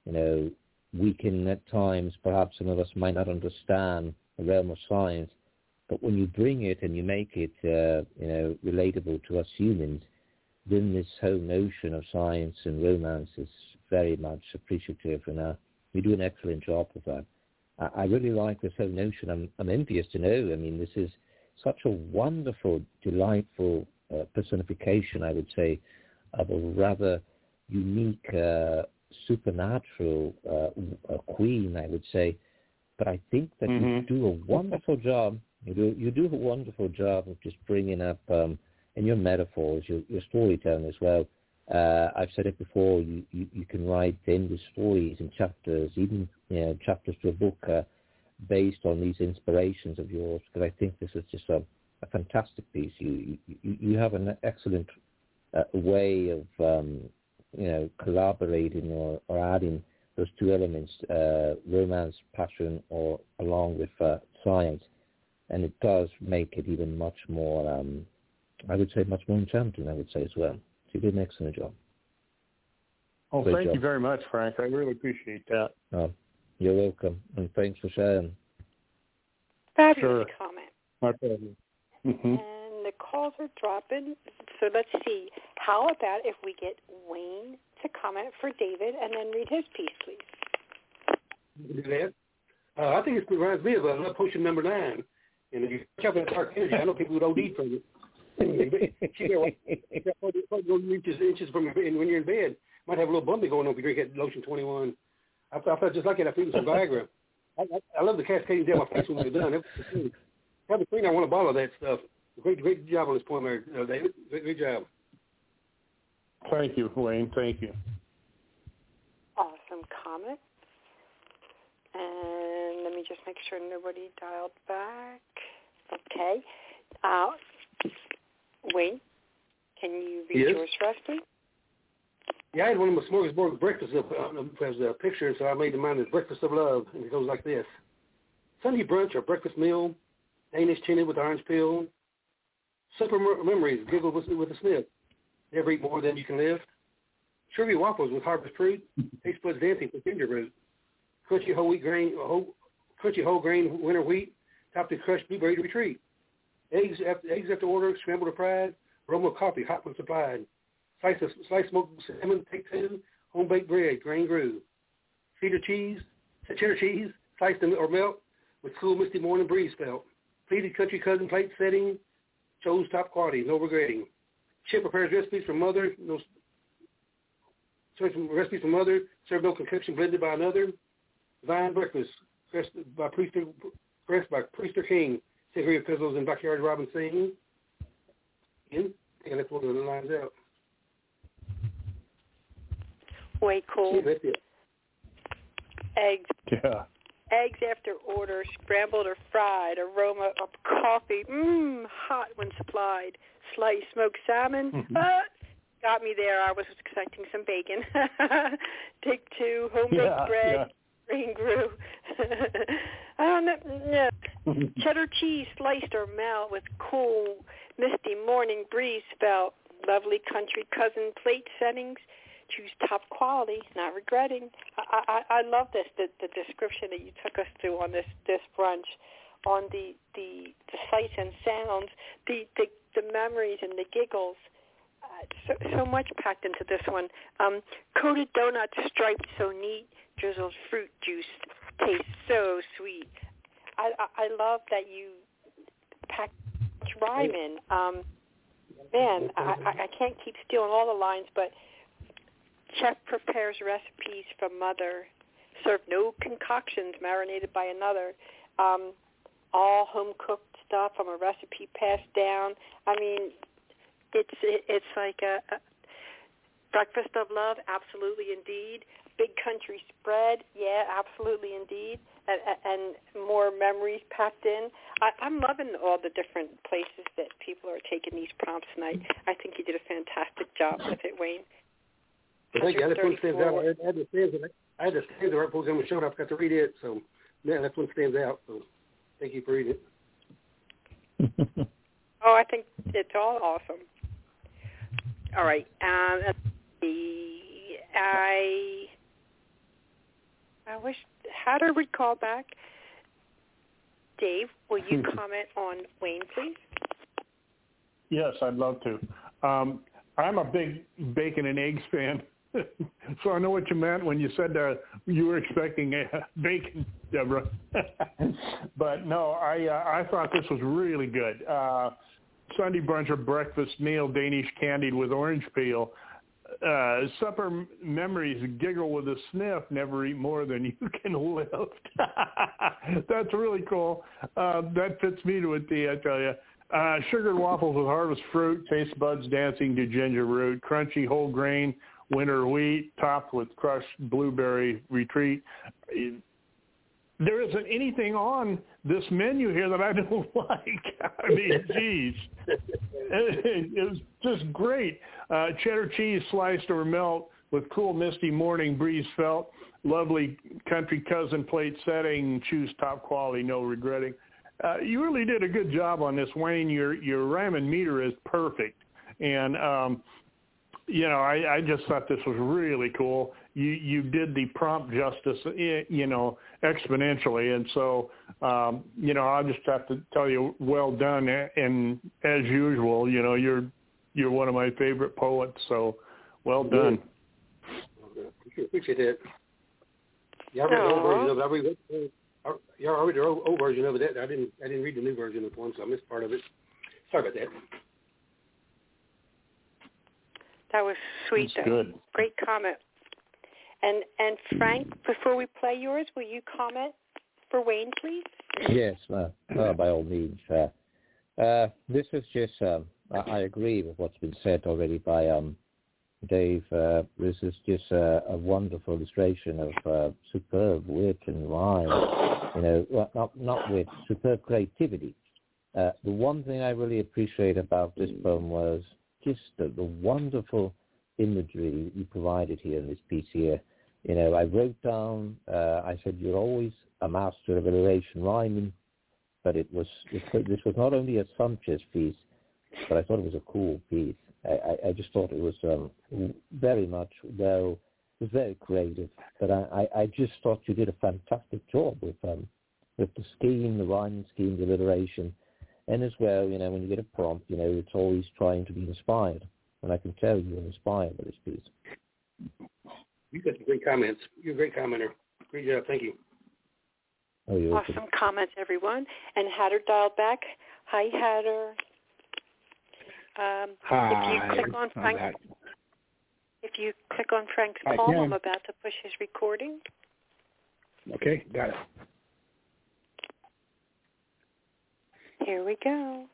we can at times, perhaps some of us might not understand the realm of science, but when you bring it and you make it, relatable to us humans, then this whole notion of science and romance is very much appreciative, and you do an excellent job of that. I really like this whole notion. I'm envious to know. I mean, this is such a wonderful, delightful personification, I would say, of a rather unique, supernatural queen, I would say. But I think that you do a wonderful job. You do a wonderful job of just bringing up, in your metaphors, your storytelling as well. I've said it before. You can write endless stories and chapters, even chapters to a book based on these inspirations of yours. Because I think this is just a fantastic piece. You have an excellent way of collaborating or adding those two elements, romance, passion, or along with science, and it does make it even much more, I would say, much more enchanting, I would say, as well. So you did an excellent job. Oh, Great thank job. you very much, Frank. I really appreciate that. Oh, you're welcome, and thanks for sharing. Fabulous comment. My pleasure. And the calls are dropping. So let's see. How about if we get Wayne to comment for David and then read his piece, please? Do that. I think it reminds me of Love Potion number 9. And if you check out Dark Energy, I know people who OD from it. She got 40 inches from your bed when you're in bed. Might have a little bumpy going on if you drink that lotion 21. I felt just like it. I feel some Viagra. I love the cascading down my face when we're done. Probably clean. I want a bottle of that stuff. Great job on this point there, David. Great job. Thank you, Wayne. Thank you. Awesome comment. And let me just make sure nobody dialed back. Okay. Wayne, can you read yours for us, please? Yeah, I had one of my smorgasbord breakfast as a picture, so I made mine as Breakfast of Love, and it goes like this. Sunday brunch or breakfast meal, Danish tinted with orange peel, simple memories, giggle with a sniff, never eat more than you can live, sugary waffles with harvest fruit, taste buds dancing with ginger root, crunchy whole grain winter wheat, topped with crushed blueberry retreat, eggs after order, scrambled or fried, aroma of coffee, hot when supplied, sliced smoked salmon, take 2, home baked bread, grain grew, cheddar cheese, sliced or melt, with cool misty morning breeze felt, pleated country cousin plate setting, chose top quality, no regretting. Chip prepares recipes from mother, serve no concoction blended by another. Divine breakfast, pressed by Priester King, Savory of Pizzles and Backyard Robin sing. And that's one of the lines out. Way cool. Yeah, that's it. Eggs. Yeah. Eggs after order, scrambled or fried, aroma of coffee, hot when supplied, sliced smoked salmon, got me there. I was expecting some bacon. Take 2, home-baked bread, grain grew. I don't know. Cheddar cheese sliced or melt with cool, misty morning breeze felt, lovely country cousin plate settings, choose top quality, not regretting. I love this, the description that you took us through on this brunch, on the sights and sounds, the memories and the giggles. So much packed into this one. Coated donuts striped so neat, drizzled fruit juice tastes so sweet. I love that you packed rhyme in. Man, I can't keep stealing all the lines, but chef prepares recipes from mother. Serve no concoctions marinated by another. All home-cooked stuff from a recipe passed down. I mean, it's like a breakfast of love, absolutely indeed. Big country spread, yeah, absolutely indeed. And more memories packed in. I'm loving all the different places that people are taking these prompts tonight. I think you did a fantastic job with it, Wayne. Thank you. That's one stands out. I had to stand the right program and showed up. I got to read it, so yeah, that's one stands out. So thank you for reading it. Oh, I think it's all awesome. All right. I wish, how to recall back. Dave, will you comment on Wayne, please? Yes, I'd love to. I'm a big bacon and eggs fan, so I know what you meant when you said you were expecting bacon, Deborah. But no, I thought this was really good. Sunday brunch or breakfast meal, Danish candied with orange peel. Supper memories, giggle with a sniff, never eat more than you can lift. That's really cool. That fits me to a T, I tell you. Sugared waffles with harvest fruit, taste buds dancing to ginger root, crunchy whole grain, winter wheat, topped with crushed blueberry retreat. There isn't anything on this menu here that I don't like. I mean, geez. It was just great. Cheddar cheese sliced or melt with cool misty morning breeze felt. Lovely country cousin plate setting. Choose top quality, no regretting. You really did a good job on this, Wayne. Your rhyme and meter is perfect. And, I just thought this was really cool. You did the prompt justice, exponentially. And so, I'll just have to tell you, well done. And as usual, you're one of my favorite poets. So well done. Appreciate that. Yeah, I read the old version of it. I read the old version of it. I didn't read the new version of the one, so I missed part of it. Sorry about that. That was sweet. That's good. Great comment. And Frank, before we play yours, will you comment for Wayne, please? Yes, by all means. This is just, I agree with what's been said already by Dave. This is just a wonderful illustration of superb wit and rhyme, not wit, superb creativity. The one thing I really appreciate about this poem was just the wonderful imagery you provided here in this piece here. I wrote down, I said, you're always a master of alliteration rhyming, but this was not only a sumptuous piece, but I thought it was a cool piece. I just thought it was very much, it was very creative, but I just thought you did a fantastic job with the scheme, the rhyming scheme, the alliteration, and as well, when you get a prompt, it's always trying to be inspired, and I can tell you're inspired by this piece. You got some great comments. You're a great commenter. Great job. Thank you. Oh, you're awesome welcome. Comments, everyone. And Hatter dialed back. Hi, Hatter. Hi. If you click on Frank's poem, I'm about to push his recording. Okay, got it. Here we go.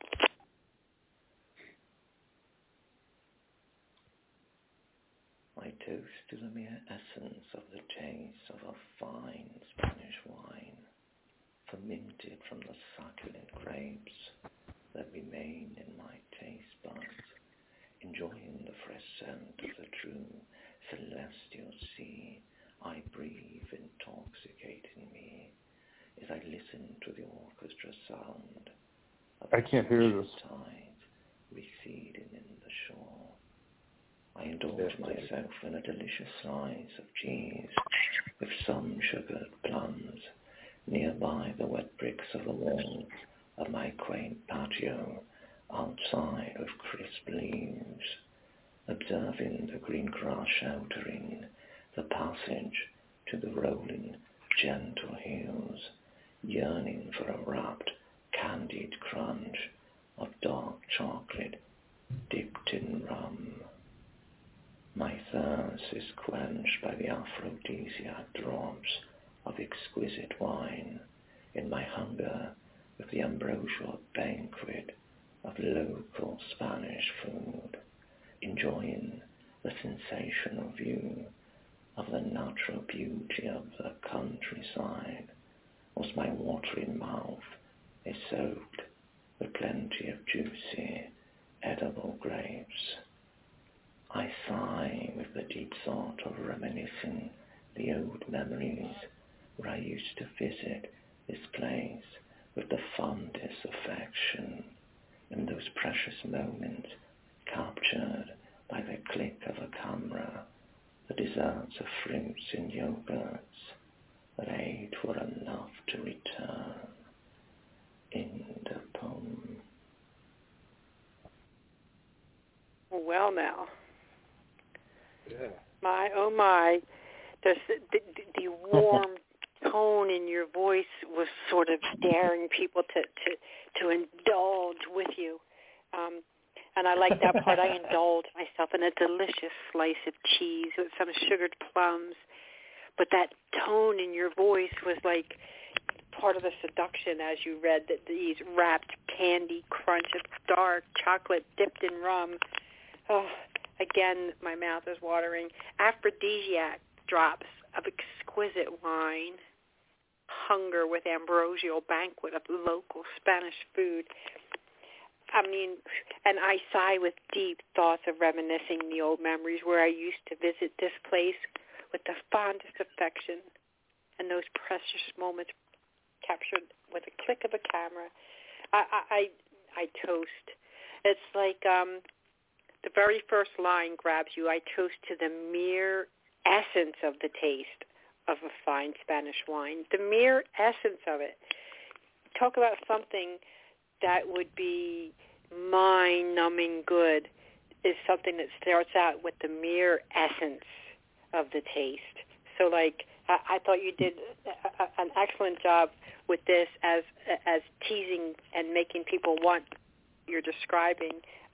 I toast to the mere essence of the taste of a fine Spanish wine, fermented from the succulent grapes that remain in my taste buds, enjoying the fresh scent of the true celestial sea I breathe, intoxicating me as I listen to the orchestra sound of I can't hear this. tide receding in the shore. I indulge myself in a delicious slice of cheese with some sugared plums nearby the wet bricks of the wall of my quaint patio outside with crisp leaves, observing the green grass sheltering the passage to the rolling gentle hills, yearning for a wrapped candied crunch of dark chocolate dipped in rum. My thirst is quenched by the aphrodisiac drops of exquisite wine, in my hunger with the ambrosial banquet of local Spanish food, enjoying the sensational view of the natural beauty of the countryside, whilst my watering mouth is soaked with plenty of juicy, edible grapes. I sigh with the deep thought of reminiscing the old memories where I used to visit this place with the fondest affection, in those precious moments, captured by the click of a camera, the desserts of fruits and yogurts that ate were enough to return in the poem. Well now. Yeah. My, oh my. The warm tone in your voice was sort of daring people to indulge with you. And I like that part. I indulged myself in a delicious slice of cheese with some sugared plums. But that tone in your voice was like part of the seduction as you read that these wrapped candy crunch of dark chocolate dipped in rum. Oh, again, my mouth is watering. Aphrodisiac drops of exquisite wine. Hunger with ambrosial banquet of local Spanish food. I mean, and I sigh with deep thoughts of reminiscing the old memories where I used to visit this place with the fondest affection and those precious moments captured with a click of a camera. I toast. It's like the very first line grabs you. I toast to the mere essence of the taste of a fine Spanish wine. The mere essence of it. Talk about something that would be mind-numbing good is something that starts out with the mere essence of the taste. So, like, I thought you did an excellent job with this as teasing and making people want you're describing.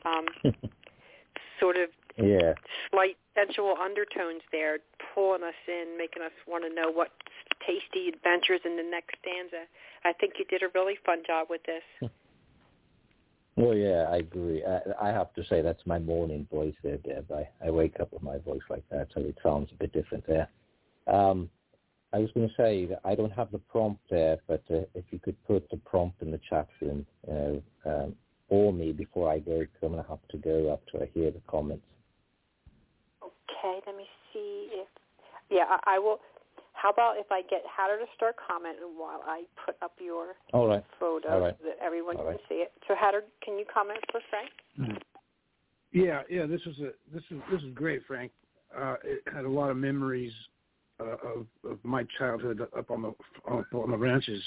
Sort of slight sensual undertones there, pulling us in, making us want to know what tasty adventures in the next stanza. I think you did a really fun job with this. Well, yeah, I agree. I have to say that's my morning voice there, Deb. I wake up with my voice like that, so it sounds a bit different there. I was going to say that I don't have the prompt there, but if you could put the prompt in the chat room for me before I go, because I'm going to have to go after I hear the comments. Okay, let me see if... Yeah, I will... How about if I get Hatter to start commenting while I put up your photo so that everyone can see it? So Hatter, can you comment for Frank? Yeah. This is great, Frank. It had a lot of memories of my childhood up on the ranches.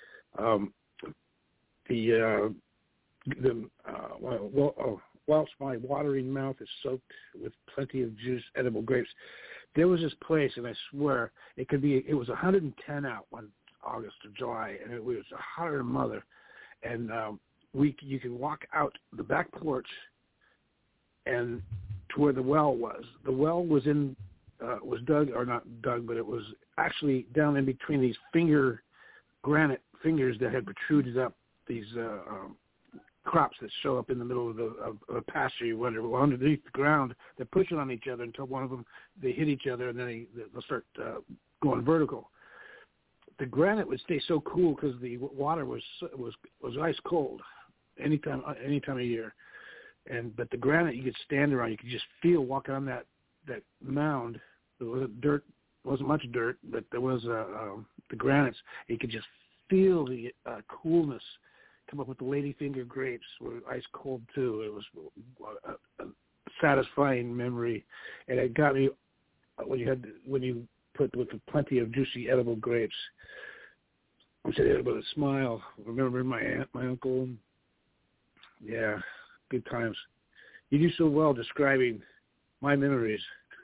Whilst my watering mouth is soaked with plenty of juice, edible grapes. There was this place, and I swear it was 110 out one August or July, and it was hotter than mother. And you can walk out the back porch and to where the well was. The well was was dug, or not dug, but it was actually down in between these granite fingers that had protruded up these crops that show up in the middle of a pasture. You wonder, well, underneath the ground, they're pushing on each other until one of them, they hit each other, and then they'll start going vertical. The granite would stay so cool because the water was ice cold any time of year. But the granite, you could stand around, you could just feel walking on that mound. There wasn't much dirt, but there was the granites. You could just feel the coolness. Come up with the ladyfinger grapes were ice cold too. It was a satisfying memory, and it got me when you put with plenty of juicy edible grapes. I said it with a smile. Remember my aunt, my uncle. Yeah, good times. You do so well describing my memories.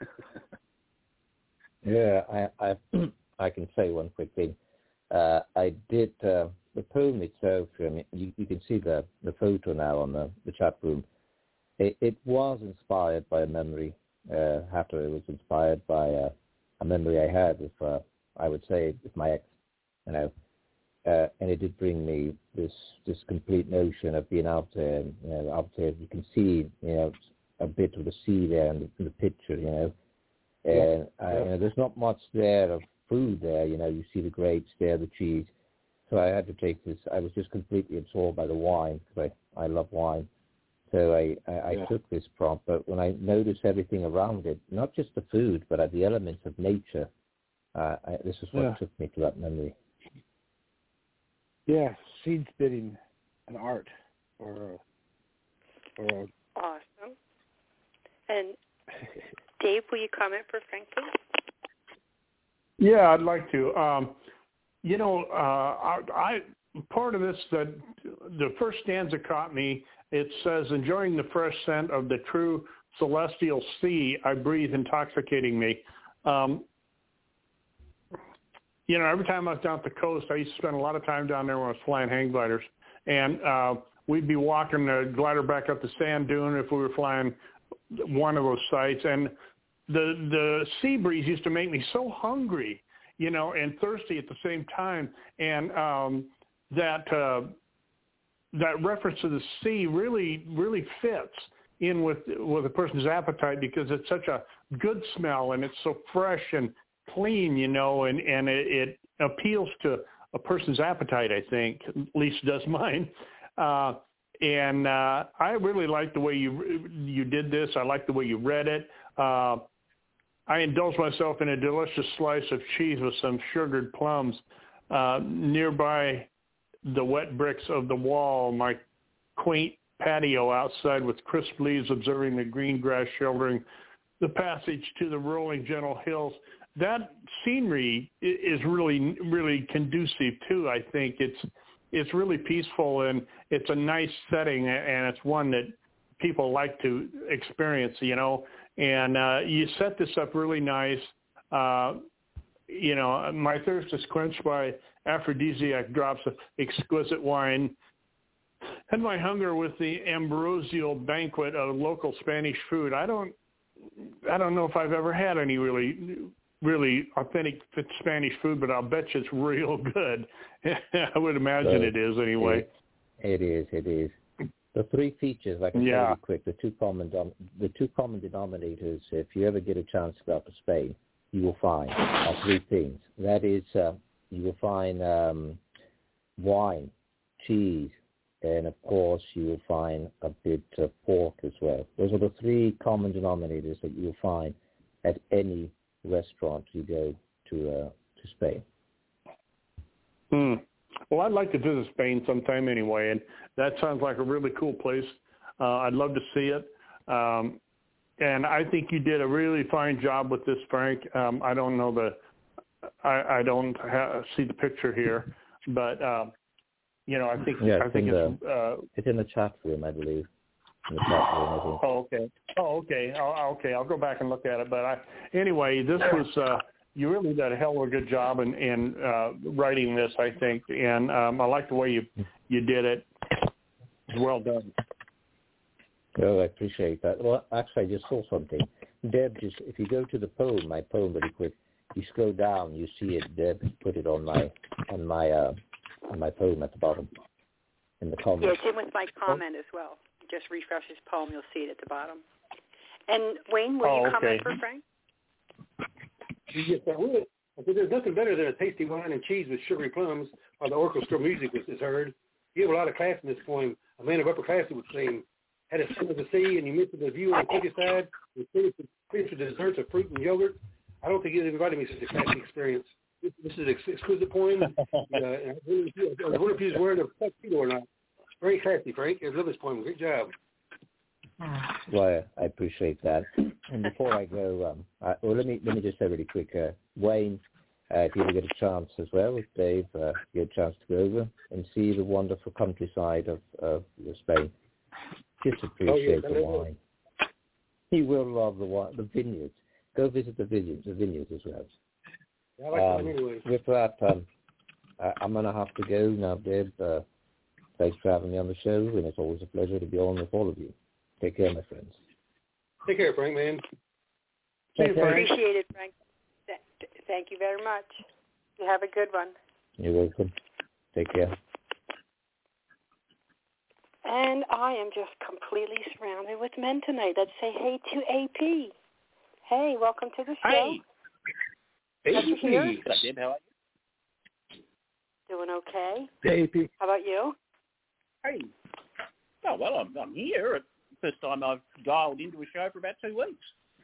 Yeah, I can say one quick thing. I did. The poem itself, I mean, you can see the photo now on the chat room. It was inspired by a memory. After it was inspired by a memory I had with, I would say, with my ex, and it did bring me this complete notion of being out there. Out there, you can see, a bit of the sea there in the picture, and there's not much there of food there. You see the grapes there, the cheese. So I had to take this. I was just completely absorbed by the wine because I love wine. So I took this prompt, but when I noticed everything around it, not just the food, but the elements of nature, this is what took me to that memory. Yeah, seed spitting, an art, or Awesome. And Dave, will you comment for Frank, please? Yeah, I'd like to. I part of this, that the first stanza caught me. It says, enjoying the fresh scent of the true celestial sea I breathe intoxicating me. Every time I was down at the coast, I used to spend a lot of time down there when I was flying hang gliders. And we'd be walking the glider back up the sand dune if we were flying one of those sites. And the sea breeze used to make me so hungry, and thirsty at the same time. And that reference to the sea really, really fits in with a person's appetite, because it's such a good smell and it's so fresh and clean, and it appeals to a person's appetite, I think, at least does mine. And I really like the way you did this. I like the way you read it. I indulged myself in a delicious slice of cheese with some sugared plums. Nearby the wet bricks of the wall, my quaint patio outside with crisp leaves observing the green grass sheltering the passage to the rolling gentle hills. That scenery is really, really conducive too. I think it's really peaceful, and it's a nice setting, and it's one that people like to experience, and you set this up really nice. My thirst is quenched by aphrodisiac drops of exquisite wine, and my hunger with the ambrosial banquet of local Spanish food. I don't know if I've ever had any really authentic Spanish food, but I'll bet you it's real good. I would imagine it is anyway. It is. The three features, I can tell you quick, the two common denominators, if you ever get a chance to go up to Spain, you will find are three things. That is, you will find wine, cheese, and of course you will find a bit of pork as well. Those are the three common denominators that you will find at any restaurant you go to Spain. Well, I'd like to visit Spain sometime anyway, and that sounds like a really cool place. I'd love to see it. And I think you did a really fine job with this, Frank. I don't know I don't see the picture here, but I think it's in the chat room, I believe. In the chat room, I think. Okay. I'll go back and look at it. But anyway, this was you really did a hell of a good job in writing this, I think, and I like the way you did it. Well done. Oh, I appreciate that. Well, actually, I just saw something. Deb, if you go to the poem, my poem, very quick, you scroll down, you see it. Deb put it on my poem at the bottom in the comments. Yeah, it's in with my comment as well. Just refresh his poem, you'll see it at the bottom. And Wayne, will you comment for Frank? Yes, I would. There's nothing better than a tasty wine and cheese with sugary plums while the orchestral music is heard. You have a lot of class in this poem. A man of upper class, it would seem. Had a sip of the sea, and you missed the view on the countryside, and finished with desserts of fruit and yogurt. I don't think anybody makes such a classy experience. This is an exquisite poem. I wonder if he was wearing a tuxedo or not. Very classy, Frank. I love this poem. Great job. Well, I appreciate that. And before I go, let me just say really quick, Wayne, if you ever get a chance as well, with Dave, get a chance to go over and see the wonderful countryside of Spain. Just appreciate the wine. He will love the vineyards. Go visit the vineyards as well. Yeah, I like them anyway. With that, I'm going to have to go now, Deb. Thanks for having me on the show, and it's always a pleasure to be on with all of you. Take care, my friends. Take care, Frank, man. Appreciate it, Frank. Thank you very much. You have a good one. You're welcome. Take care. And I am just completely surrounded with men tonight. Let's say hey to AP. Hey, welcome to the show. Hey. Glad you're here. Deb, how are you? Doing okay. Hey, AP. How about you? Hey. Oh, well, I'm here. First time I've dialed into a show for about 2 weeks.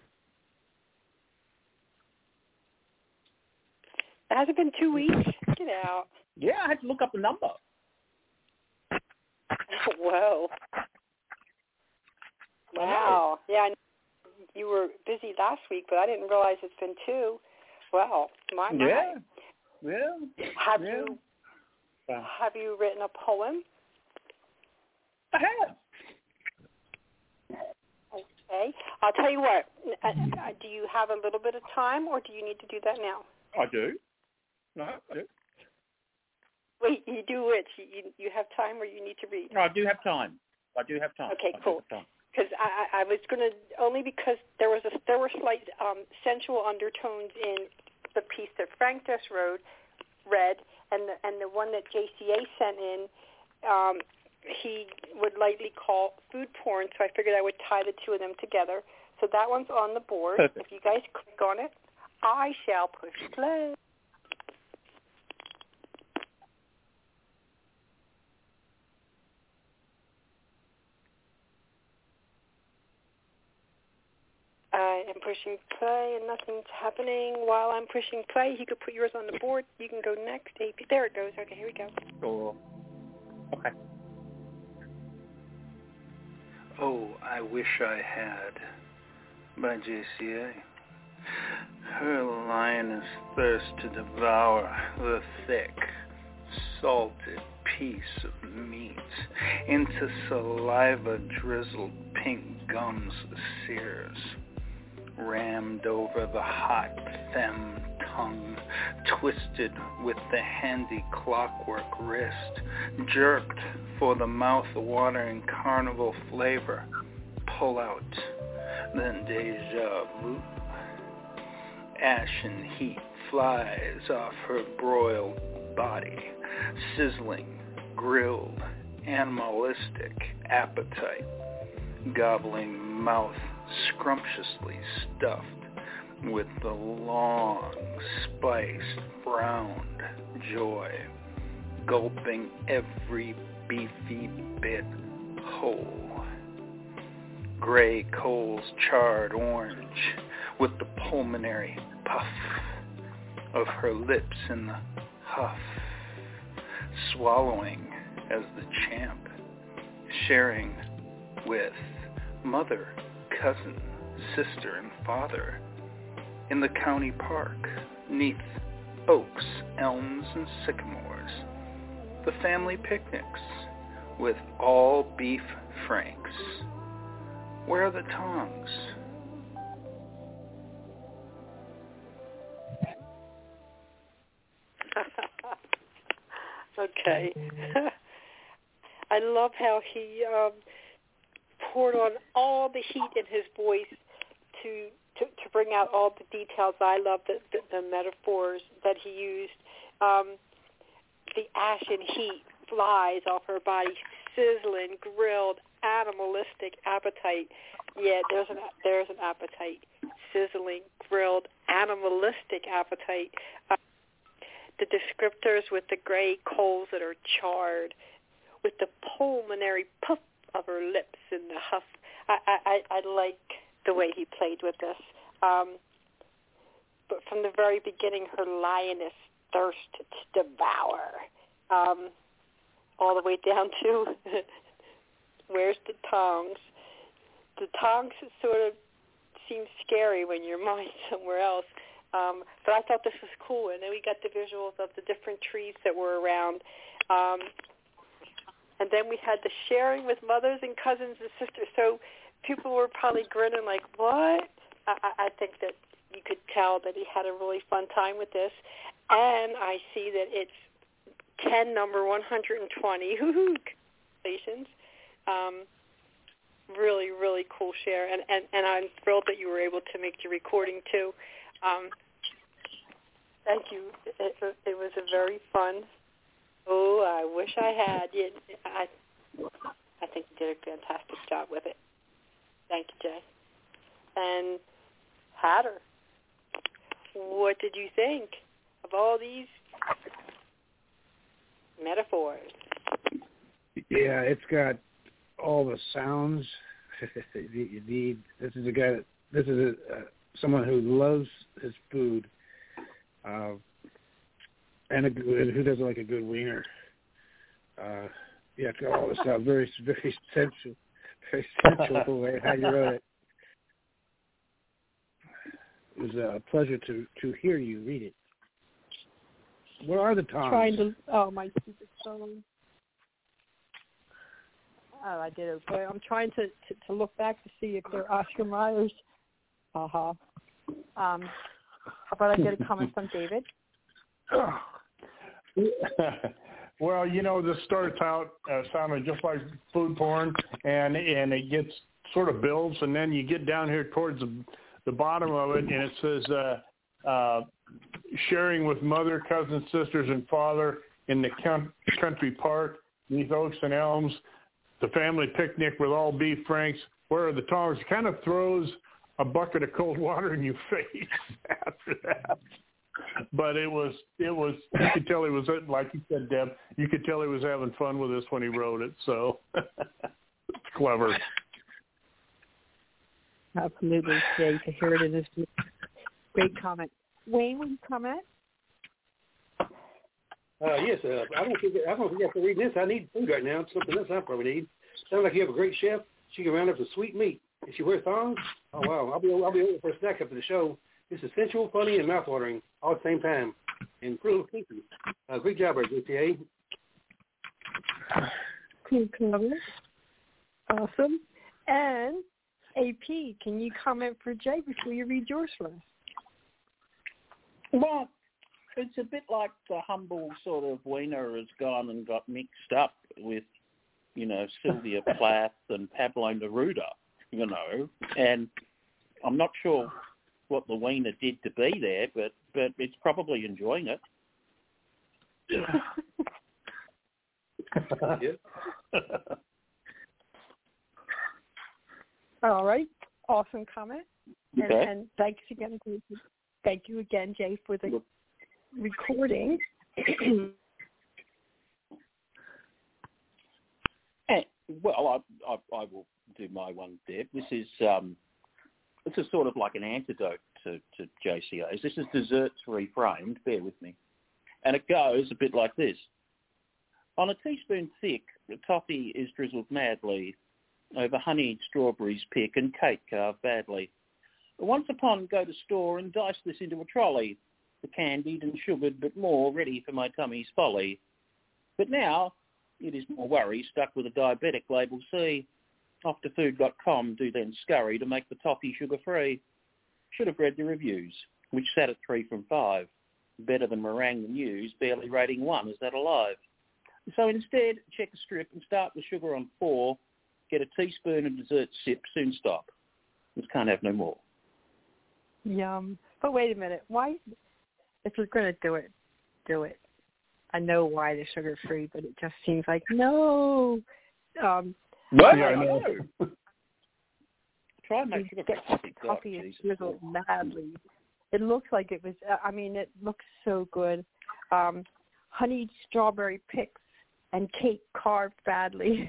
Has it been 2 weeks? Get out. Yeah, I had to look up the number. Whoa. Wow. Yeah, I know you were busy last week, but I didn't realize it's been 2. Wow. My. Yeah. Have you written a poem? I have. Okay. I'll tell you what. Do you have a little bit of time, or do you need to do that now? I do. No, I do. Wait, you do which? You have time, or you need to read? No, I do have time. Okay, cool. Because I was going to, only because there were slight sensual undertones in the piece that Frank just read, and the one that JCA sent in, he would lightly call food porn, so I figured I would tie the two of them together. So that one's on the board. Perfect. If you guys click on it, I shall push play. I am pushing play and nothing's happening. While I'm pushing play, you could put yours on the board. You can go next. There it goes. Okay, here we go. Cool. Okay. Oh, I Wish I Had by JCA. Her lioness thirst to devour the thick, salted piece of meat into saliva-drizzled pink gums sears, rammed over the hot femme tongue, twisted with the handy clockwork wrist, jerked for the mouth-watering carnival flavor, pull out, then deja vu. Ash and heat flies off her broiled body, sizzling, grilled, animalistic appetite, gobbling mouth scrumptiously stuffed with the long, spiced, browned joy, gulping every beefy bit whole. Gray coals charred orange with the pulmonary puff of her lips in the huff, swallowing as the champ, sharing with mother, cousin, sister, and father in the county park, 'neath oaks, elms, and sycamores, the family picnics with all beef franks. Where are the tongs? Okay. I love how he poured on all the heat in his voice to bring out all the details. I love the metaphors that he used. The ash and heat flies off her body, sizzling, grilled, animalistic appetite. Yeah, there's an appetite. Sizzling, grilled, animalistic appetite. The descriptors with the gray coals that are charred, with the pulmonary puff of her lips and the huff. I like the way he played with this. But from the very beginning, her lioness thirst to devour, all the way down to where's the tongs? The tongs sort of seem scary when your mind's somewhere else. But I thought this was cool. And then we got the visuals of the different trees that were around. And then we had the sharing with mothers and cousins and sisters. So people were probably grinning like, what? I think that you could tell that he had a really fun time with this. And I see that it's 10 number 120. Congratulations. Really, really cool share. And I'm thrilled that you were able to make your recording too. Thank you. It was a very fun. Oh, I wish I had. I think you did a fantastic job with it. Thank you, Jay. And Hatter, what did you think of all these metaphors? Yeah, it's got all the sounds you need. This is a guy. This is someone who loves his food, and who does like a good wiener. Yeah, all this stuff very, very sensual, Very sensual the way how you wrote it. It was a pleasure to hear you read it. Where are the Toms? My stupid phone. Oh, I did okay. I'm trying to look back to see if they're Oscar Myers. How about I get a comment from David? Well, this starts out sounding just like food porn, and it gets sort of builds, and then you get down here towards the bottom of it, and it says sharing with mother, cousins, sisters, and father in the country park, beneath oaks and elms, the family picnic with all beef franks. Where are the Toms? Kind of throws a bucket of cold water in your face after that. But it was you could tell he was, like you said, Deb, you could tell he was having fun with this when he wrote it. So it's clever. Absolutely, yeah, you can hear it in this great comment. Wayne, will you comment? Yes, I don't think you have to read this. I need food right now. It's something else I probably need. Sounds like you have a great chef. She can round up the sweet meat. If she wears thongs, oh wow, I'll be over for a snack after the show. This is sensual, funny, and mouthwatering all at the same time. And pretty kinky. Great job, JTA. Cool comment. Awesome. And AP, can you comment for Jay before you read yours for us? Well, it's a bit like the humble sort of Wiener has gone and got mixed up with, Sylvia Plath and Pablo Neruda, and I'm not sure what the Wiener did to be there, but it's probably enjoying it. All right. Awesome comment. Okay. And thank you again, Jay, for the recording. Well, I will do my one, Deb. This is sort of like an antidote to JCA's. This is desserts reframed. Bear with me. And it goes a bit like this. On a teaspoon thick, the toffee is drizzled madly over honeyed strawberries pick and cake carved badly. Once upon, go to store and dice this into a trolley, the candied and sugared but more ready for my tummy's folly. But now, it is more worry stuck with a diabetic label C. Off to food.com, do then scurry to make the toffee sugar-free. Should have read the reviews, which sat at 3 from 5. Better than meringue the news, barely rating 1, is that alive? So instead, check a strip and start with sugar on 4. Get a teaspoon of dessert sip, soon stop. This can't have no more. Yum. But wait a minute. Why, if you're going to do it, do it. I know why they're sugar-free, but it just seems like, no. What? Yeah, I know. Try and make sugar coffee is drizzled madly. It looks like it was, it looks so good. Honeyed strawberry picks and cake carved badly.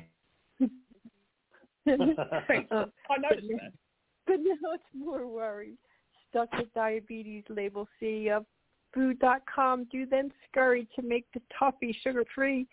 I noticed that. But now it's more worry. Stuck with diabetes label C of food.com. Do then scurry to make the toffee sugar-free.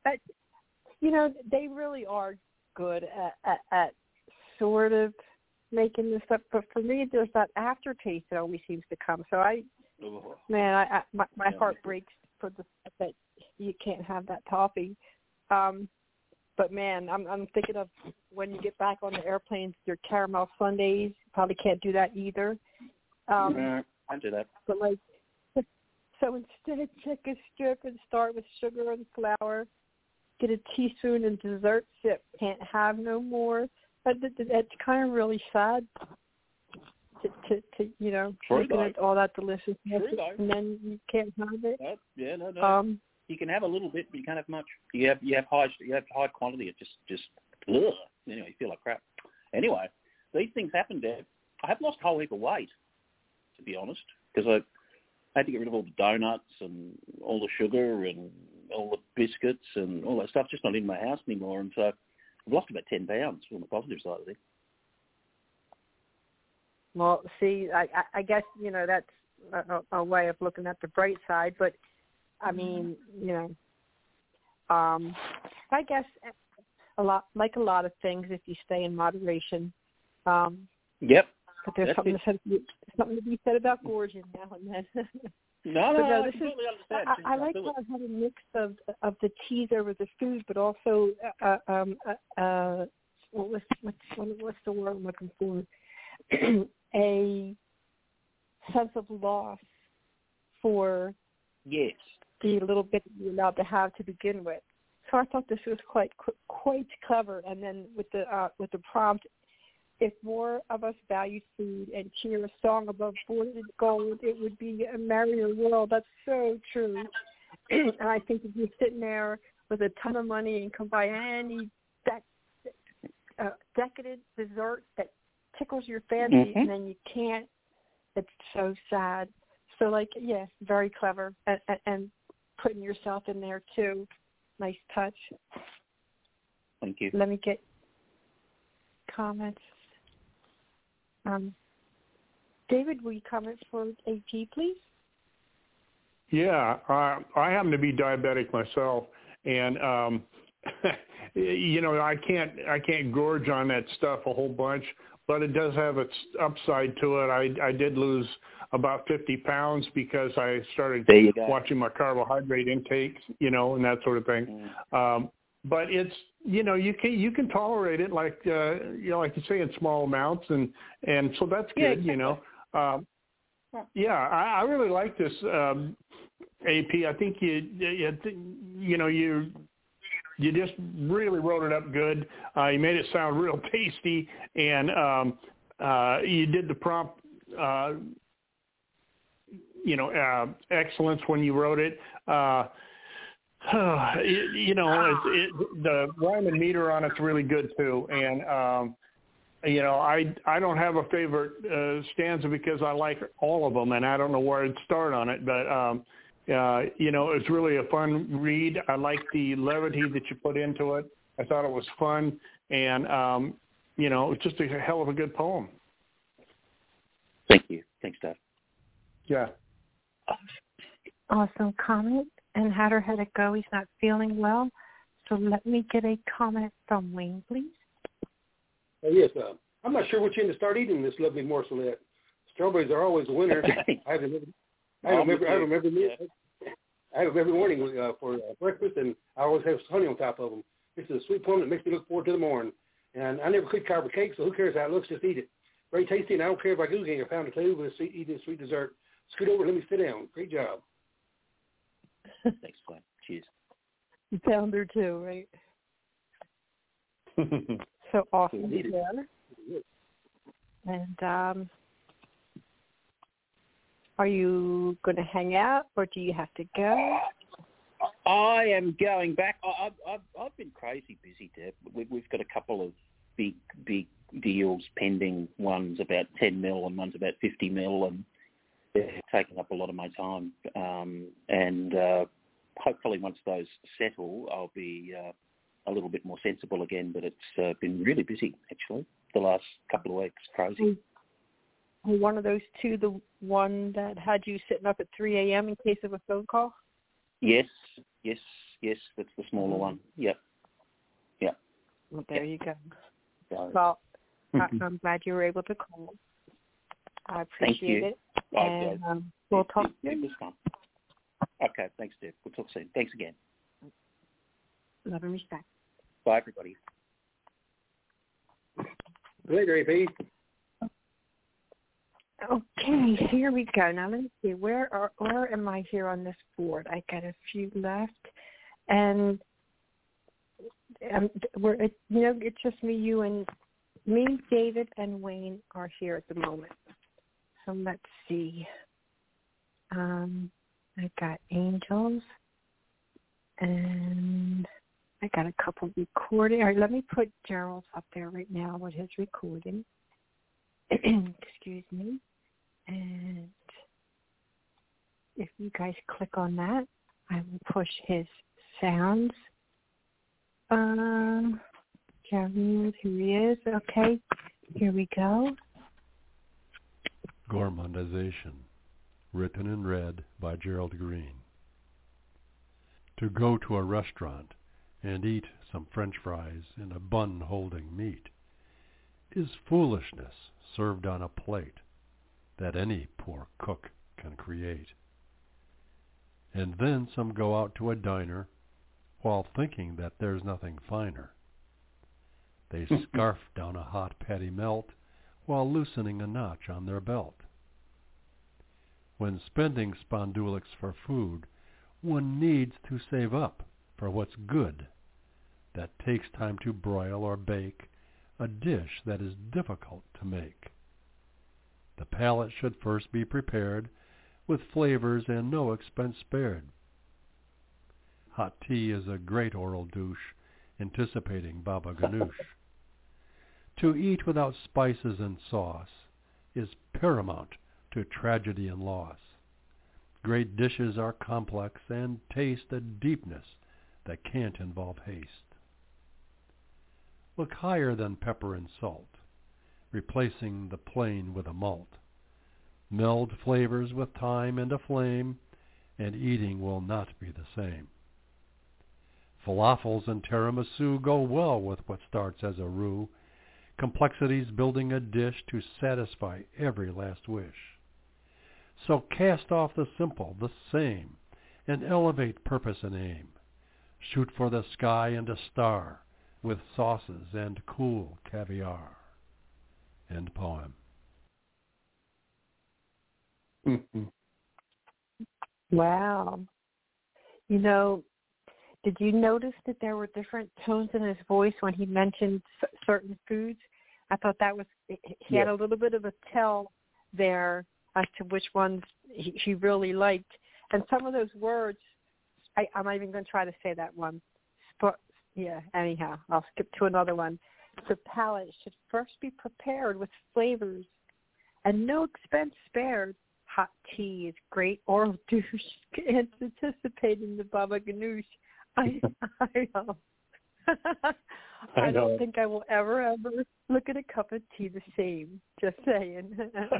They really are good at sort of making this up. But for me, there's that aftertaste that always seems to come. So my heart breaks for the fact that you can't have that toffee. But man, I'm thinking of when you get back on the airplanes, your caramel sundaes. Probably can't do that either. I do that. But so instead, check a strip and start with sugar and flour. Get a teaspoon and dessert sip. Can't have no more. But that's kind of really sad. To looking at all that deliciousness, and then you can't have it. No. You can have a little bit, but you can't have much. You have high quantity. It just you feel like crap. Anyway, these things happen, Dad. I have lost a whole heap of weight, to be honest, because I had to get rid of all the donuts and all the sugar and all the biscuits and all that stuff. Just not in my house anymore, and so I've lost about 10 pounds on the positive side of it. Well, see, I guess that's a way of looking at the bright side, but I mean, I guess a lot of things if you stay in moderation. Yep. But there's something to be said about gorging now and then. No, I completely understand. I like how I had a mix of the teas over the food, but also what's the word I'm looking for? A sense of loss for the little bit you're allowed to have to begin with. So I thought this was quite clever. And then with the prompt, if more of us valued food and cheer a song above boarded gold, it would be a merrier world. That's so true. And I think if you're sitting there with a ton of money and can buy any decadent dessert that tickles your fancy, and then you can't, it's so sad. So, very clever. And putting yourself in there, too. Nice touch. Thank you. Let me get comments. David, will you comment for AP, please? Yeah, I happen to be diabetic myself, and I can't gorge on that stuff a whole bunch, but it does have its upside to it. I did lose about 50 pounds because I started watching my carbohydrate intakes, and that sort of thing. But it's, you can tolerate it, like you say, in small amounts, and so that's good, I really like this, AP. I think you just really wrote it up good. You made it sound real tasty, and you did the prompt, excellence when you wrote it. The rhyme and meter on it's really good too, and I don't have a favorite stanza because I like all of them, and I don't know where I'd start on it, but it's really a fun read. I like the levity that you put into it. I thought it was fun, and it's just a hell of a good poem. Thank you. Thanks, Dave. Yeah. Awesome comment. And Hatter had it go. He's not feeling well. So let me get a comment from Wayne, please. Yes, I'm not sure which end to start eating this lovely morsel yet. Strawberries are always a winner. I have them every morning for breakfast, and I always have honey on top of them. This is a sweet poem that makes me look forward to the morning. And I never could carve a cake, so who cares how it looks? Just eat it. Very tasty, and I don't care if I do gain a pound or two, but eating a sweet dessert. Scoot over and let me sit down. Great job. Thanks, Glenn. Cheers. Pound or two, right? So awesome to hear. And are you going to hang out, or do you have to go? I am going back. I've been crazy busy, Deb. We've got a couple of big deals pending. One's about 10 mil and one's about 50 mil, and they're taking up a lot of my time. And hopefully once those settle, I'll be a little bit more sensible again. But it's been really busy, actually, the last couple of weeks. Crazy. One of those two, the one that had you sitting up at 3 a.m. in case of a phone call? Yes. That's the smaller one. Yep. Well, there you go. Well, I'm glad you were able to call. I appreciate it. And we'll talk soon. Okay, thanks, Deb. We'll talk soon. Thanks again. Love and respect. Bye, everybody. Later, AP. Okay, here we go. Now let me see. Where am I here on this board? I got a few left, and it's just me, David, and Wayne are here at the moment. So let's see. I got Angels, and I got a couple recording. All right, let me put Gerald's up there right now with his recording. Excuse me. And if you guys click on that, I will push his sounds. Jared, here he is. Okay, here we go. Gourmandization, written in red by Gerald Green. To go to a restaurant and eat some French fries and a bun holding meat, is foolishness served on a plate that any poor cook can create. And then some go out to a diner while thinking that there's nothing finer. They scarf down a hot patty melt while loosening a notch on their belt. When spending spondulics for food, one needs to save up for what's good. That takes time to broil or bake a dish that is difficult to make. The palate should first be prepared with flavors and no expense spared. Hot tea is a great oral douche, anticipating baba ganoush. To eat without spices and sauce is paramount to tragedy and loss. Great dishes are complex and taste a deepness that can't involve haste. Look higher than pepper and salt, replacing the plain with a malt. Meld flavors with thyme and a flame, and eating will not be the same. Falafels and tiramisu go well with what starts as a roux, complexities building a dish to satisfy every last wish. So cast off the simple, the same, and elevate purpose and aim. Shoot for the sky and a star, with sauces and cool caviar. End poem. Wow. You know, did you notice that there were different tones in his voice when he mentioned certain foods? I thought that was, he had a little bit of a tell there as to which ones he really liked. And some of those words, I'm not even going to try to say that one. Anyhow, I'll skip to another one. The palate should first be prepared with flavors and no expense spared. Hot tea is great oral douche, anticipating the baba ganoush. I know. I don't think I will ever look at a cup of tea the same. Just saying.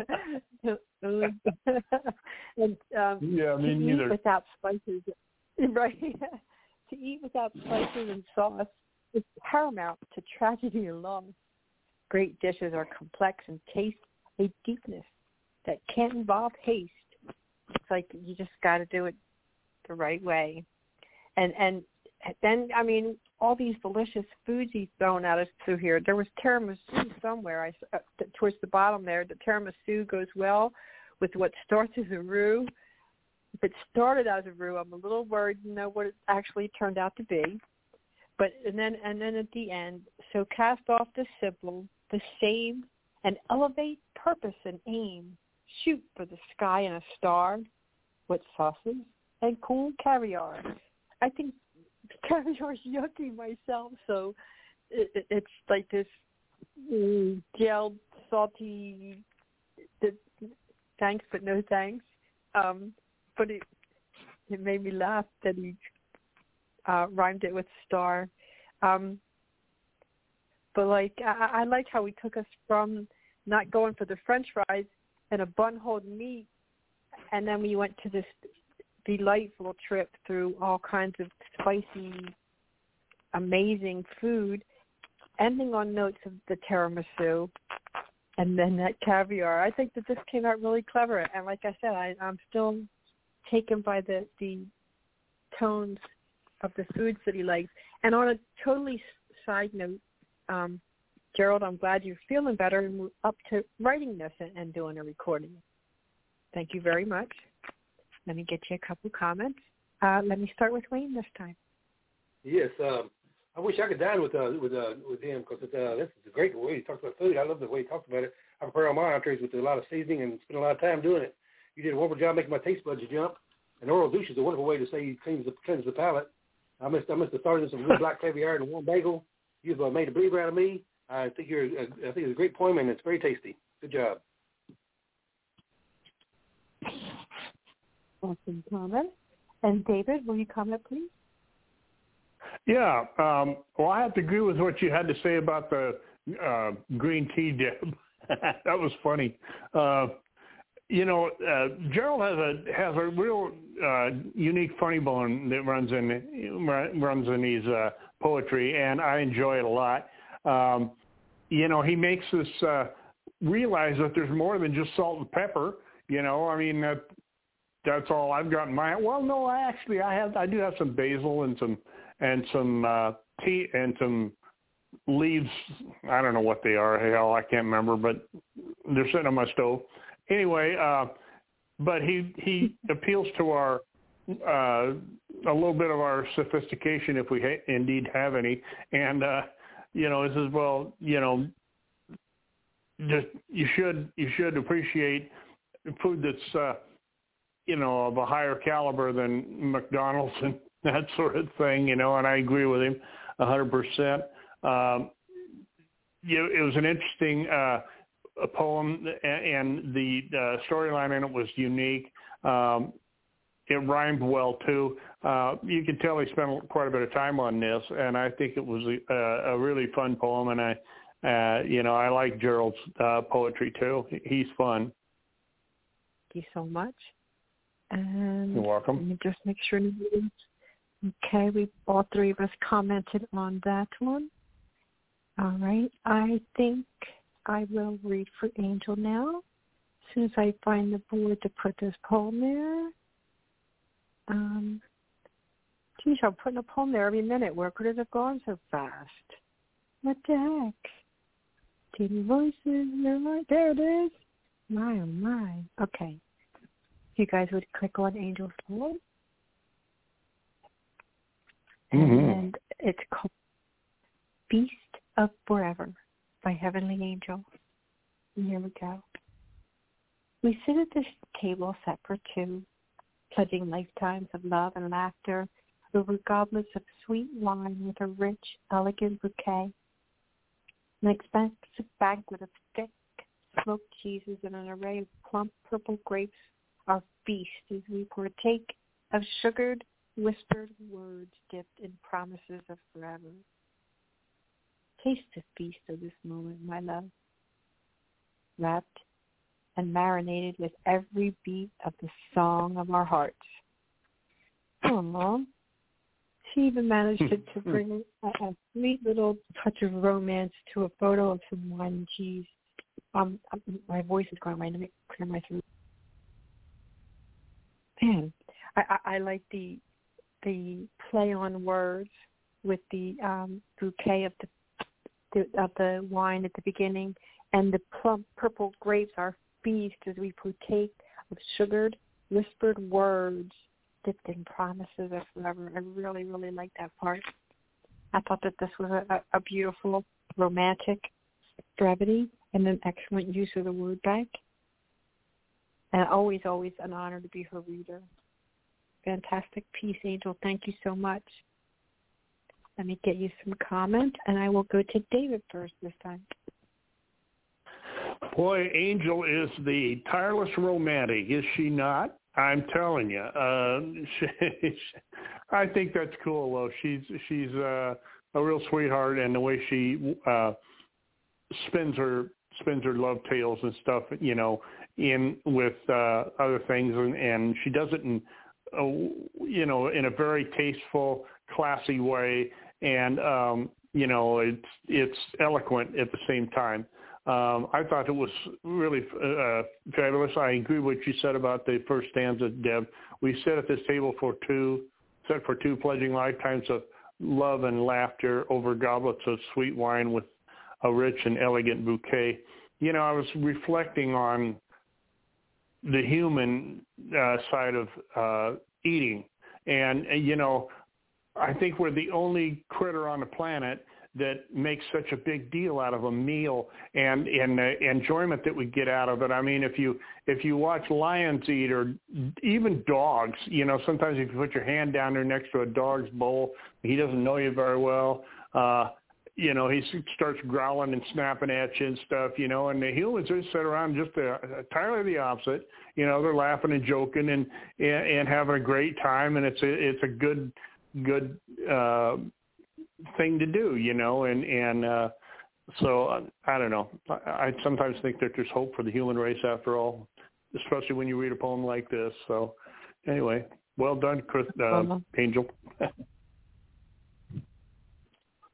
And, me neither. Without spices, right? To eat without spices and sauce is paramount to tragedy and loss. Great dishes are complex and taste a deepness that can't involve haste. It's like you just got to do it the right way. And then, I mean, all these delicious foods he's thrown at us through here. There was tiramisu somewhere. Towards the bottom there, the tiramisu goes well with what starts as a roux. If it started as a roux, I'm a little worried to know what it actually turned out to be. But and then at the end, so cast off the simple, the same, and elevate purpose and aim. Shoot for the sky and a star with sauces and cool caviar. I think caviar is yucky myself, so it's like this gelled, salty, thanks but no thanks. But it made me laugh that he rhymed it with star. But like I like how he took us from not going for the French fries and a bun holding meat, and then we went to this delightful trip through all kinds of spicy, amazing food, ending on notes of the tiramisu, and then that caviar. I think that this came out really clever, and like I said, I'm still taken by the tones of the foods that he likes. And on a totally side note, Gerald, I'm glad you're feeling better and we're up to writing this and doing a recording. Thank you very much. Let me get you a couple comments. Let me start with Wayne this time. Yes, I wish I could dine with him because this is a great way he talks about food. I love the way he talks about it. I prepare all my entrees with a lot of seasoning and spend a lot of time doing it. You did a wonderful job making my taste buds jump. And oral douche is a wonderful way to say you cleanse the palate. I must have started some good black caviar and one bagel. You've made a believer out of me. I think it's a great poem and it's very tasty. Good job. Awesome comment. And David, will you comment, please? Yeah. Well, I have to agree with what you had to say about the green tea dip. That was funny. Gerald has a real unique funny bone that runs in his poetry, and I enjoy it a lot. He makes us realize that there's more than just salt and pepper. I mean, that's all I've got in my. Well, no, I do have some basil and some tea and some leaves. I don't know what they are. Hell, I can't remember, but they're sitting on my stove. Anyway, but he appeals to our a little bit of our sophistication, if we indeed have any, and he says, well, just you should appreciate food that's of a higher caliber than McDonald's and that sort of thing, and I agree with him 100%. It was an interesting a poem, and the storyline in it was unique. It rhymed well too. You could tell he spent quite a bit of time on this, and I think it was a really fun poem. And I like Gerald's poetry too. He's fun. Thank you so much. And you're welcome. Let me just make sure. Okay, we all three of us commented on that one. All right, I think I will read for Angel now. As soon as I find the board to put this poem there. Geez, I'm putting a poem there every minute. Where could it have gone so fast? What the heck? TV voices, there it is. My, oh my. Okay. You guys would click on Angel's poem. And it's called Feast of Forever by Heavenly Angel. And here we go. We sit at this table set for two, pledging lifetimes of love and laughter over goblets of sweet wine with a rich, elegant bouquet. An expensive banquet of thick, smoked cheeses and an array of plump purple grapes are feast as we partake of sugared, whispered words dipped in promises of forever. Taste the feast of this moment, my love, wrapped and marinated with every beat of the song of our hearts. Aww. She even managed to bring a sweet little touch of romance to a photo of some wine and cheese. My voice is going away. Let me clear my throat. Man, I like the play on words with the bouquet of the wine at the beginning, and the plump purple grapes are feast as we partake of sugared, whispered words dipped in promises of forever. I really, really like that part. I thought that this was a beautiful, romantic brevity and an excellent use of the word bank. And always, always an honor to be her reader. Fantastic piece, Angel. Thank you so much. Let me get you some comments, and I will go to David first this time. Boy, Angel is the tireless romantic, is she not? I'm telling you. I think that's cool, though. She's a real sweetheart, and the way she spins her love tales and stuff, in with other things, and she does it in a very tasteful, classy way, and it's eloquent at the same time. I thought it was really fabulous. I agree with what you said about the first stanza, Deb. We sit at this table for two, pledging lifetimes of love and laughter over goblets of sweet wine with a rich and elegant bouquet. I was reflecting on the human side of eating, and I think we're the only critter on the planet that makes such a big deal out of a meal and the enjoyment that we get out of it. I mean, if you watch lions eat, or even dogs, sometimes if you put your hand down there next to a dog's bowl, he doesn't know you very well. He starts growling and snapping at you and stuff, and the humans just sit around just entirely the opposite. They're laughing and joking and having a great time, and it's a good thing to do, and so I don't know. I sometimes think that there's hope for the human race after all, especially when you read a poem like this. So anyway, well done, Chris, Angel.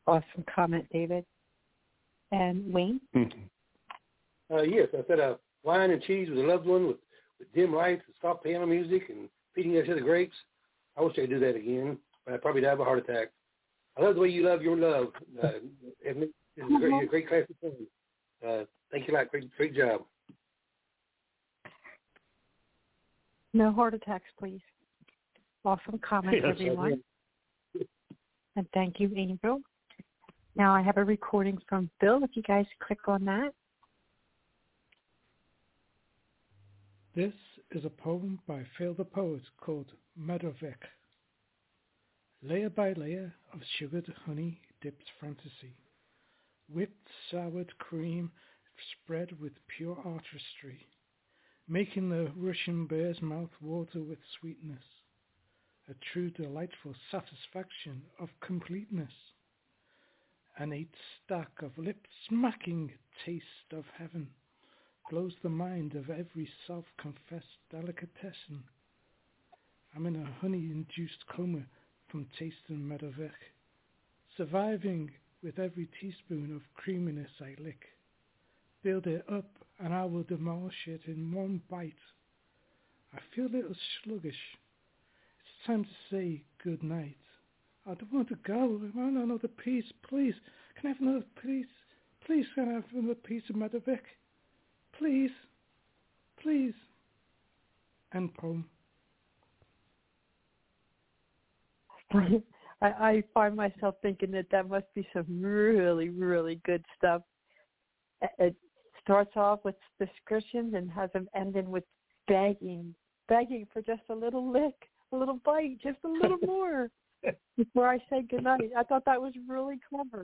Awesome comment, David. And Wayne? Yes, I said wine and cheese with a loved one with dim lights and soft piano music and feeding each other grapes. I wish I could do that again, but I'd probably die of a heart attack. I love the way you love your love. This is a great class of fun. Thank you a lot. Great job. No heart attacks, please. Awesome comment, yes, everyone. And thank you, Angel. Now I have a recording from Phil. If you guys click on that. This is a poem by Phil the Poet called Meadowvick. Layer by layer of sugared honey dipped fantasy, whipped soured cream spread with pure artistry, making the Russian bear's mouth water with sweetness, a true delightful satisfaction of completeness, an 8 stack of lip-smacking taste of heaven, blows the mind of every self-confessed delicatessen. I'm in a honey-induced coma from tasting Meadowvick, surviving with every teaspoon of creaminess I lick. Build it up and I will demolish it in one bite. I feel a little sluggish. It's time to say good night. I don't want to go. I want another piece, please. Can I have another piece? Please, can I have another piece of Meadowvick? Please. Please. End poem. I find myself thinking that must be some really, really good stuff. It starts off with descriptions and has them ending with begging for just a little lick, a little bite, just a little more before I say goodnight. I thought that was really clever.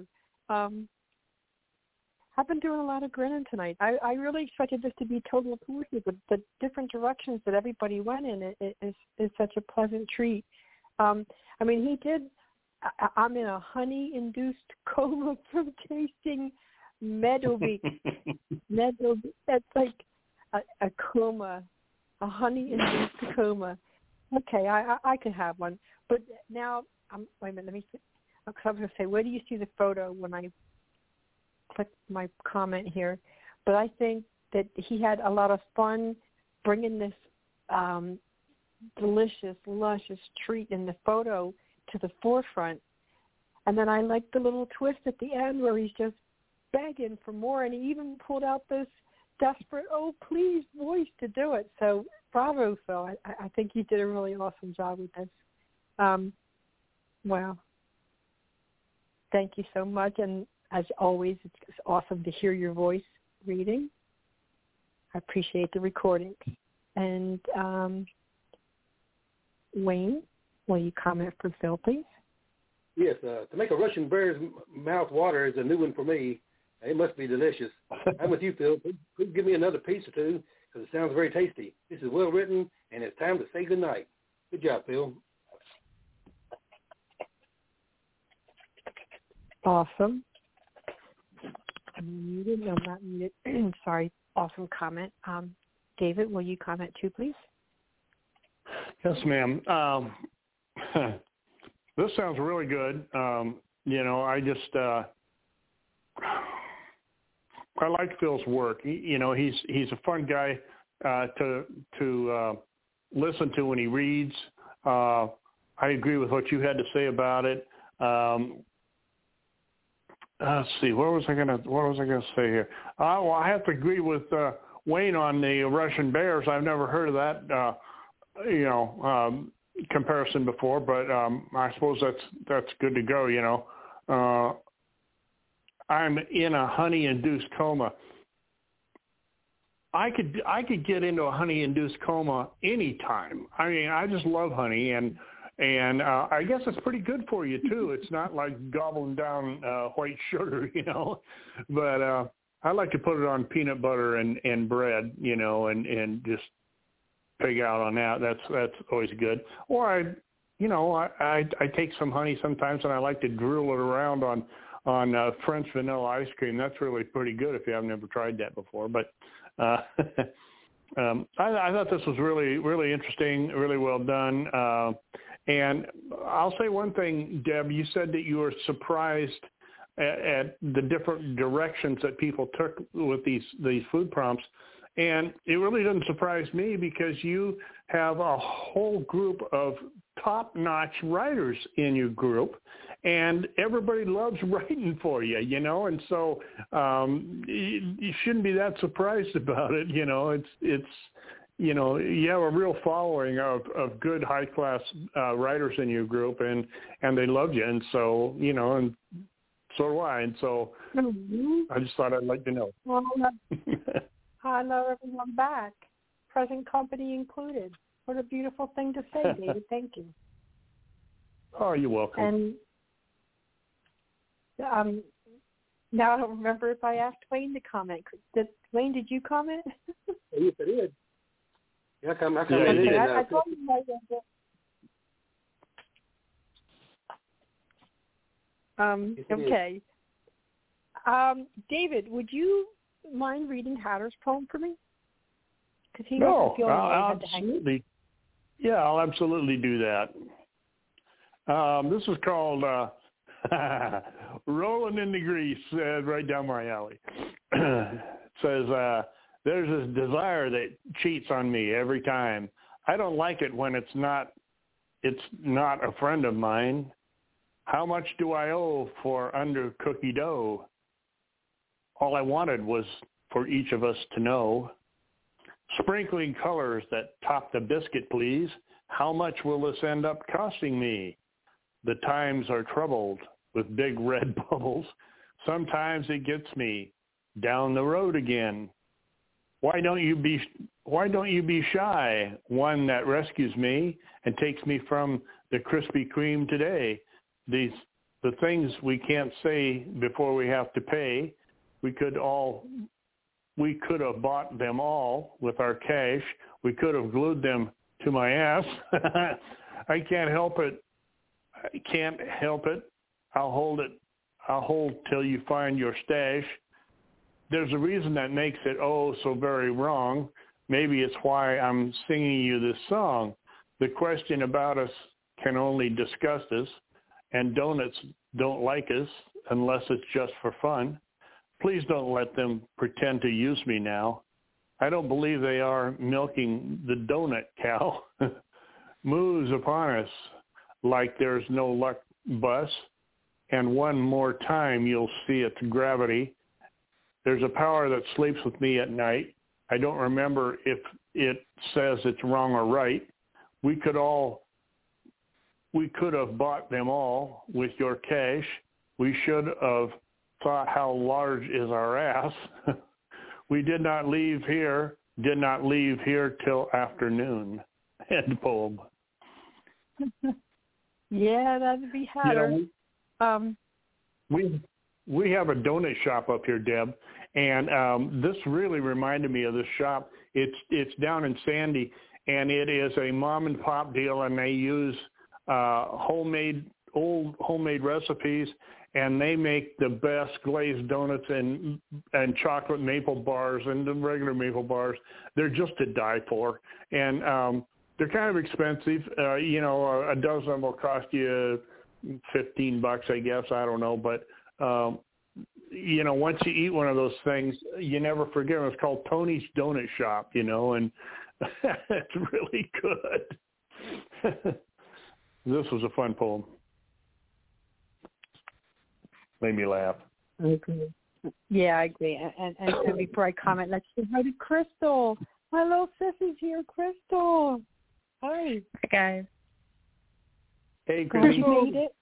I've been doing a lot of grinning tonight. I really expected this to be total poetry, but the different directions that everybody went in is such a pleasant treat. I mean, he did. I'm in a honey-induced coma from tasting Meadowvick. Meadowvick. That's like a coma, a honey-induced coma. Okay, I could have one. But now, wait a minute. Let me. I was going to say, where do you see the photo when I click my comment here? But I think that he had a lot of fun bringing this delicious, luscious treat in the photo to the forefront. And then I like the little twist at the end where he's just begging for more, and he even pulled out this desperate, oh, please voice to do it. So bravo, Phil. I think you did a really awesome job with this. Wow. Thank you so much. And as always, it's awesome to hear your voice reading. I appreciate the recording. And Wayne, will you comment for Phil, please? Yes, to make a Russian bear's mouth water is a new one for me. It must be delicious. I'm with you, Phil. Please give me another piece or two because it sounds very tasty. This is well written, and it's time to say goodnight. Good job, Phil. Awesome. I'm muted. No, I'm not muted. Sorry. Awesome comment. David, will you comment too, please? Yes, ma'am. This sounds really good. I just I like Phil's work. He's a fun guy to listen to when he reads. I agree with what you had to say about it. Let's see. What was I gonna say here? Well, I have to agree with Wayne on the Russian bears. I've never heard of that. Comparison before, but I suppose that's good to go. I'm in a honey-induced coma. I could get into a honey-induced coma anytime. I mean, I just love honey, and I guess it's pretty good for you too. It's not like gobbling down white sugar, But I like to put it on peanut butter and bread, and just pig out on that. That's always good. Or I take some honey sometimes, and I like to drill it around on French vanilla ice cream. That's really pretty good if you haven't ever tried that before. But I thought this was really, really interesting, really well done. And I'll say one thing, Deb. You said that you were surprised at the different directions that people took with these food prompts. And it really doesn't surprise me because you have a whole group of top-notch writers in your group, and everybody loves writing for you, you know, and so you shouldn't be that surprised about it. You know, it's you know, you have a real following of good high-class writers in your group, and they love you, and so, you know, and so do I, and so I just thought I'd like to know. Well, I love everyone back, present company included. What a beautiful thing to say, David. Thank you. Oh, you're welcome. And now I don't remember if I asked Wayne to comment. Wayne, did you comment? Yes, I did. Yeah, I commented. Okay, I told you I did. Okay. David, would you mind reading Hatter's poem for me? Because he wasn't feeling I'll absolutely. Yeah, I'll absolutely do that. This is called Rolling in the Grease, right down my alley. It says, there's this desire that cheats on me every time. I don't like it when it's not a friend of mine. How much do I owe for under cookie dough? All I wanted was for each of us to know. Sprinkling colors that top the biscuit, please. How much will this end up costing me? The times are troubled with big red bubbles. Sometimes it gets me down the road again. Why don't you be shy? One that rescues me and takes me from the Krispy Kreme today. The things we can't say before we have to pay. We could have bought them all with our cash. We could have glued them to my ass. I can't help it. I'll hold till you find your stash. There's a reason that makes it oh so very wrong. Maybe it's why I'm singing you this song. The question about us can only disgust us, and donuts don't like us unless it's just for fun. Please don't let them pretend to use me now. I don't believe they are milking the donut cow. Moves upon us like there's no luck bus. And one more time you'll see its gravity. There's a power that sleeps with me at night. I don't remember if it says it's wrong or right. We could have bought them all with your cash. We should have thought how large is our ass. We did not leave here till afternoon. End poem. Yeah, that'd be Hatter. You know, we have a donut shop up here, Deb, and this really reminded me of this shop. It's down in Sandy, and it is a mom and pop deal, and they use homemade recipes, and they make the best glazed donuts and chocolate maple bars and the regular maple bars. They're just to die for, and they're kind of expensive. You know, a dozen will cost you $15, I guess. I don't know, but you know, once you eat one of those things, you never forget them. It's called Tony's Donut Shop, you know, and it's really good. This was a fun poem. Made me laugh. I agree. Yeah, I agree. And before I comment, let's say hi to Crystal. My little sissy's here, Crystal. Hi. Hi, guys. Hey, Crystal. You made it.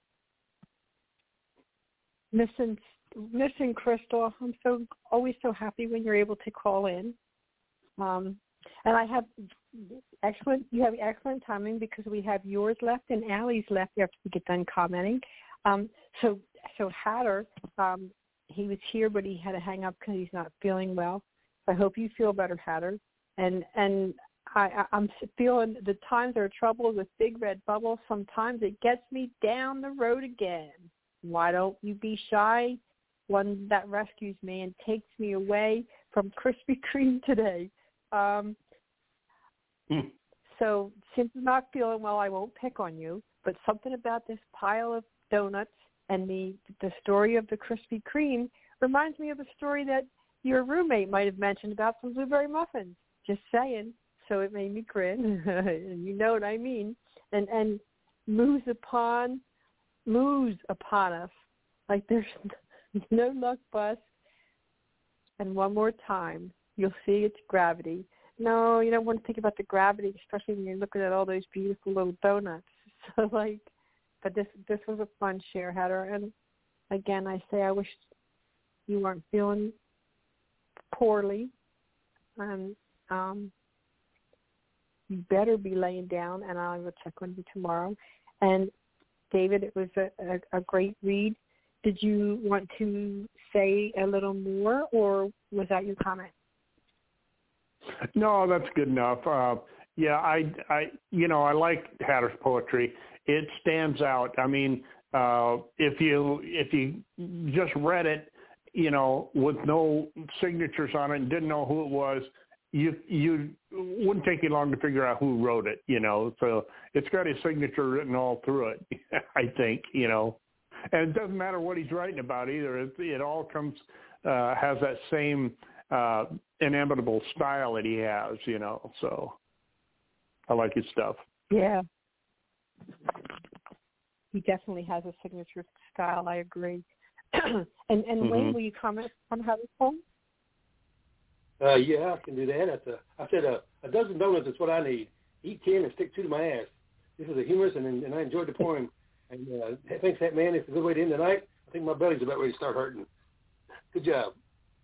Missing Crystal. I'm always so happy when you're able to call in. And I have you have excellent timing because we have yours left and Allie's left after we get done commenting. So Hatter, he was here, but he had to hang up because he's not feeling well. I hope you feel better, Hatter. And I'm feeling the times are troubled with big red bubbles. Sometimes it gets me down the road again. Why don't you be shy? One that rescues me and takes me away from Krispy Kreme today. So since I'm not feeling well, I won't pick on you. But something about this pile of donuts And the story of the Krispy Kreme reminds me of a story that your roommate might have mentioned about some blueberry muffins. Just saying. So it made me grin. And you know what I mean. And moves upon us. Like there's no luck bus. And one more time, you'll see its gravity. No, you don't want to think about the gravity, especially when you're looking at all those beautiful little donuts. So but this was a fun share, Heather. And again, I say I wish you weren't feeling poorly. And you better be laying down, and I will check on you tomorrow. And David, it was a great read. Did you want to say a little more, or was that your comment? No, that's good enough. Yeah, I like Hatter's poetry. It stands out. I mean, if you just read it, with no signatures on it and didn't know who it was, you wouldn't take you long to figure out who wrote it. So it's got his signature written all through it. I think. And it doesn't matter what he's writing about either. It all comes has that same inimitable style that he has, So I like his stuff. Yeah. He definitely has a signature style. I agree. And Wayne, will you comment on Hatter's poem? Yeah, I can do that. I said a dozen donuts is what I need. Eat 10 and stick 2 to my ass. This is a humorous, and I enjoyed the poem. And thanks, that man. It's a good way to end the night. I think my belly's about ready to start hurting. Good job.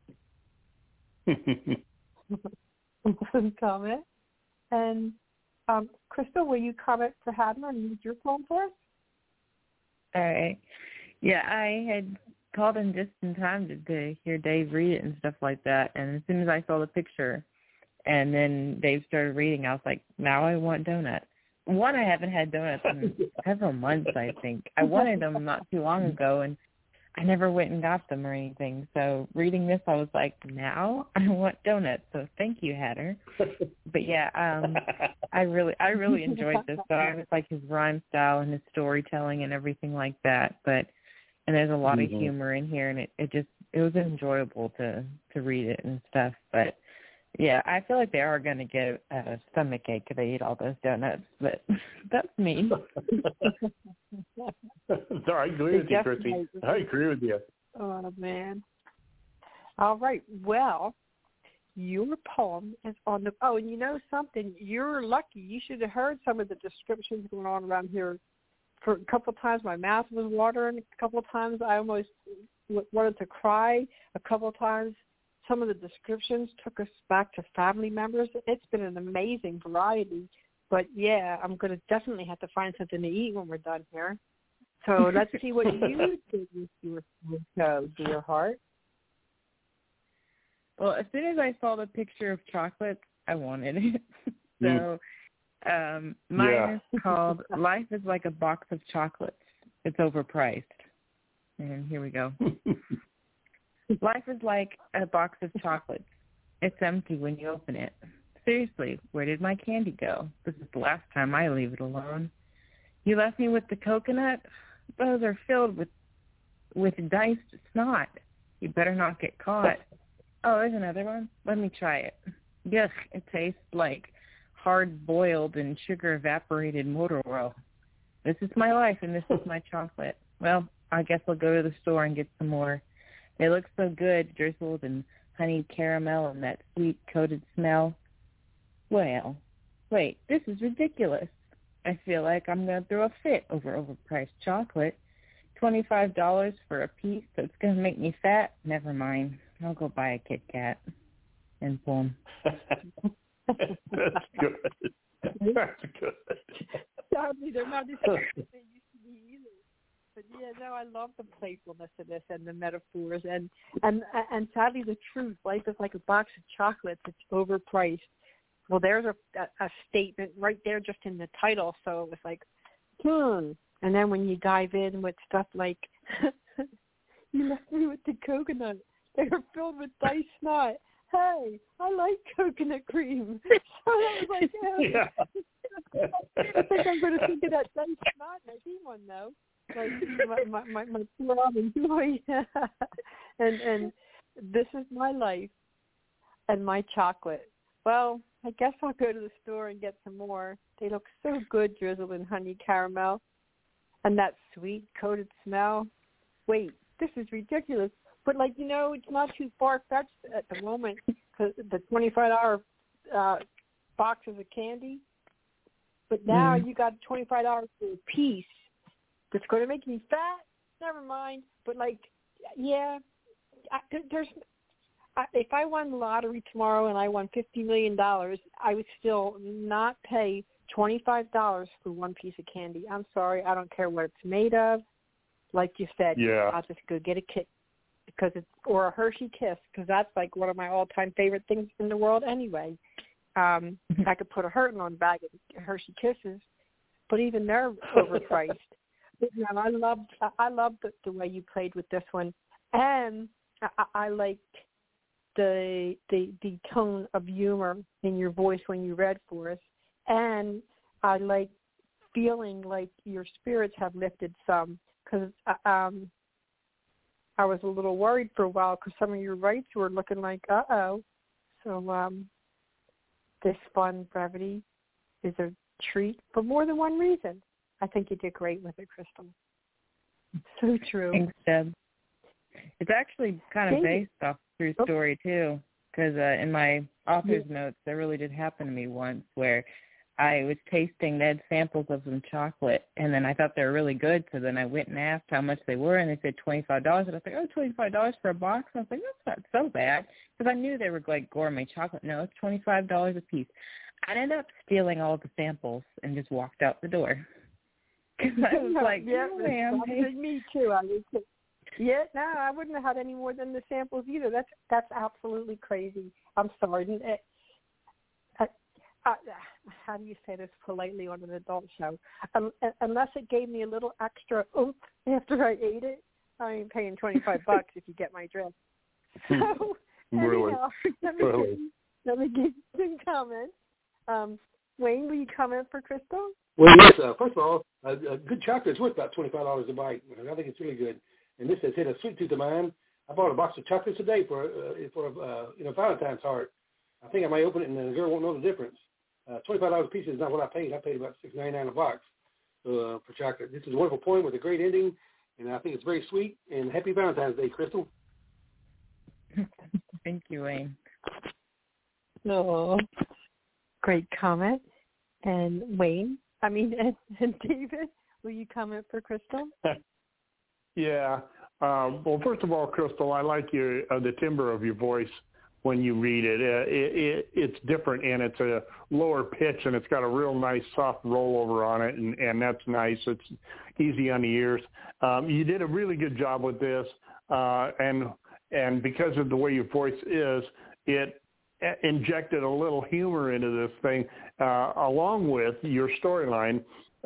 Comment. And Crystal, will you comment for Hatter and use your poem for us? All right. Yeah, I had called in just in time to hear Dave read it and stuff like that. And as soon as I saw the picture and then Dave started reading, I was like, now I want donuts. One, I haven't had donuts in several months, I think. I wanted them not too long ago, and I never went and got them or anything. So reading this, I was like, now I want donuts. So thank you, Hatter. But yeah, I really enjoyed this. So I like his rhyme style and his storytelling and everything like that. And there's a lot of humor in here, and it was enjoyable to read it and stuff. But yeah, I feel like they are going to get a stomach ache if they eat all those donuts, but that's me. No, I agree with you, Chrissy. I agree with you. Oh, man. All right. Well, your poem is on the... Oh, and you know something? You're lucky. You should have heard some of the descriptions going on around here. For a couple of times, my mouth was watering. A couple of times, I almost wanted to cry. A couple of times, some of the descriptions took us back to family members. It's been an amazing variety. But, yeah, I'm going to definitely have to find something to eat when we're done here. So let's see what you did with your show, dear heart. Well, as soon as I saw the picture of chocolate, I wanted it. So mine is called Life is Like a Box of Chocolates. It's overpriced. And here we go. Life is like a box of chocolates. It's empty when you open it. Seriously, where did my candy go? This is the last time I leave it alone. You left me with the coconut? Those are filled with diced snot. You better not get caught. Oh, there's another one. Let me try it. Yuck, it tastes like hard-boiled and sugar-evaporated motor oil. This is my life, and this is my chocolate. Well, I guess I'll go to the store and get some more. They look so good, drizzled in honeyed caramel and that sweet coated smell. Well, wait, this is ridiculous. I feel like I'm going to throw a fit over overpriced chocolate. $25 for a piece that's going to make me fat? Never mind. I'll go buy a Kit Kat and poem. That's good. That's good. Sadly, they're not as good as they used to be either. But yeah, no, I love the playfulness of this and the metaphors and sadly the truth. Life is like a box of chocolates. It's overpriced. Well, there's a statement right there just in the title. So it was like, And then when you dive in with stuff like, you left me with the coconut. They are filled with diced snot. Hey, I like coconut cream. So I was like, I think I'm going to think of that diced snot and I see one, though. like my love and joy. and this is my life and my chocolate. Well, I guess I'll go to the store and get some more. They look so good, drizzled in honey caramel. And that sweet coated smell. Wait, this is ridiculous. But, it's not too far-fetched at the moment. The $25 boxes of candy. But now you got $25 for a piece that's going to make me fat. Never mind. But, if I won the lottery tomorrow and I won $50 million, I would still not pay $25 for one piece of candy. I'm sorry. I don't care what it's made of. Like you said, I'll just go get a Kit or a Hershey Kiss, because that's like one of my all-time favorite things in the world anyway. I could put a hurting on a bag of Hershey Kisses, but even they're overpriced. But, I love the way you played with this one, and I liked the tone of humor in your voice when you read for us, and I like feeling like your spirits have lifted some, because I was a little worried for a while because some of your rights were looking like uh-oh. So this fun brevity is a treat for more than one reason. I think you did great with it, Crystal. So true. Thanks, Deb. It's actually kind of based off a true story, too, because in my author's notes, that really did happen to me once where I was tasting Ned's samples of some chocolate, and then I thought they were really good, so then I went and asked how much they were, and they said $25, and I was like, $25 for a box? And I was like, that's not so bad, because I knew they were like gourmet chocolate. No, it's $25 a piece. I ended up stealing all of the samples and just walked out the door. Because I was like, me too. Yeah, no, I wouldn't have had any more than the samples either. That's absolutely crazy. I'm sorry. How do you say this politely on an adult show? Unless it gave me a little extra oomph after I ate it, I ain't paying $25 if you get my drift. So, anyhow, let me give some comments. Wayne, will you comment for Crystal? Well, yes. First of all, a good chocolate is worth about $25 a bite. I think it's really good. And this has hit a sweet tooth of mine. I bought a box of chocolates today for Valentine's heart. I think I may open it and the girl won't know the difference. $25 a piece is not what I paid. I paid about $6.99 a box for chocolate. This is a wonderful poem with a great ending, and I think it's very sweet. And happy Valentine's Day, Crystal. Thank you, Wayne. Oh, great comment. And Wayne, and David, will you comment for Crystal? Yeah. Well, first of all, Crystal, I like the timbre of your voice when you read it. It's different, and it's a lower pitch, and it's got a real nice soft rollover on it, and that's nice. It's easy on the ears. You did a really good job with this, and because of the way your voice is, it injected a little humor into this thing, along with your storyline.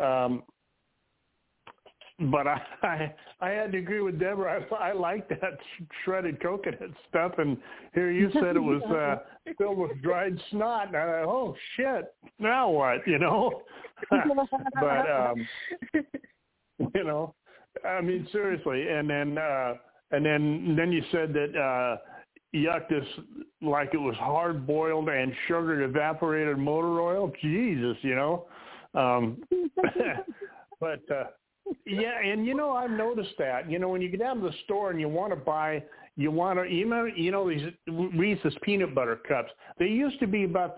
But I had to agree with Deborah. I like that shredded coconut stuff, and here you said it was filled with dried snot. And I thought, oh shit, now what? But seriously. And then you said that yuck, this like it was hard boiled and sugared evaporated motor oil. Jesus, but. Yeah, and I've noticed that. When you get down to the store and you want to buy, these Reese's peanut butter cups. They used to be about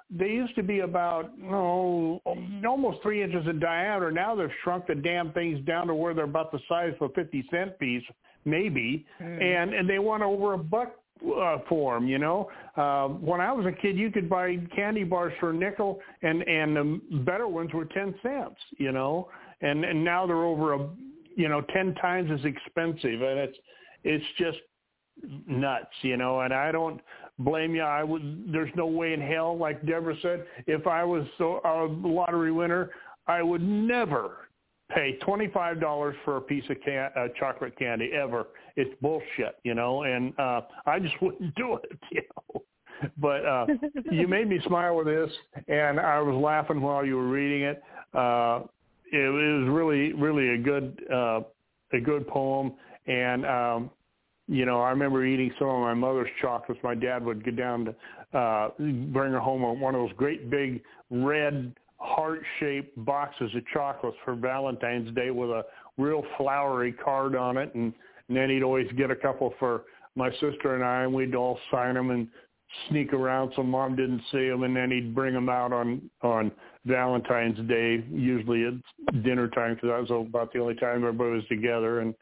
almost 3 inches in diameter. Now they've shrunk the damn things down to where they're about the size of a 50-cent piece, maybe, and they want over $1 for them. When I was a kid, you could buy candy bars for a nickel, and the better ones were 10 cents. And now they're over 10 times as expensive, and it's just nuts, and I don't blame you. There's no way in hell, like Deborah said, if I was a lottery winner, I would never pay $25 for a piece of chocolate candy ever. It's bullshit, and I just wouldn't do it, But you made me smile with this, and I was laughing while you were reading it. it was really a good poem. And you know, I remember eating some of my mother's chocolates. My dad would get down to bring her home one of those great big red heart-shaped boxes of chocolates for Valentine's Day with a real flowery card on it, and then he'd always get a couple for my sister and I, and we'd all sign them and sneak around so Mom didn't see them, and then he'd bring them out on Valentine's Day, usually at dinner time, because that was about the only time everybody was together, and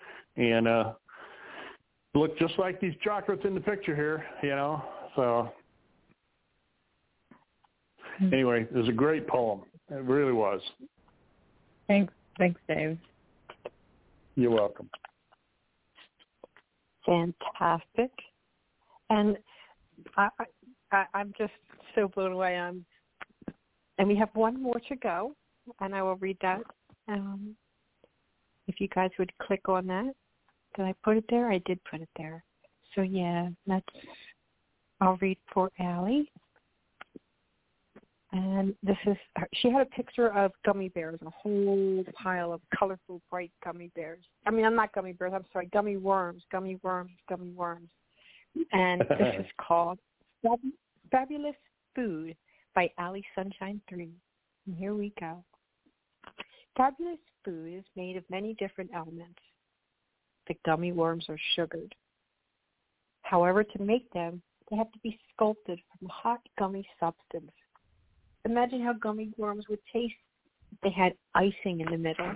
looked just like these chocolates in the picture here, you know. So anyway, it was a great poem. It really was. Thanks, Dave. You're welcome. Fantastic. And I'm just so blown away. And we have one more to go, and I will read that. If you guys would click on that. Did I put it there? I did put it there. So, yeah, I'll read for Allie. And this is, she had a picture of gummy bears, a whole pile of colorful, bright gummy bears. I mean, I'm not gummy bears, I'm sorry, gummy worms. And this is called Fabulous Food by Allie Sunshine 3. And here we go. Fabulous food is made of many different elements. The gummy worms are sugared. However, to make them, they have to be sculpted from hot gummy substance. Imagine how gummy worms would taste if they had icing in the middle.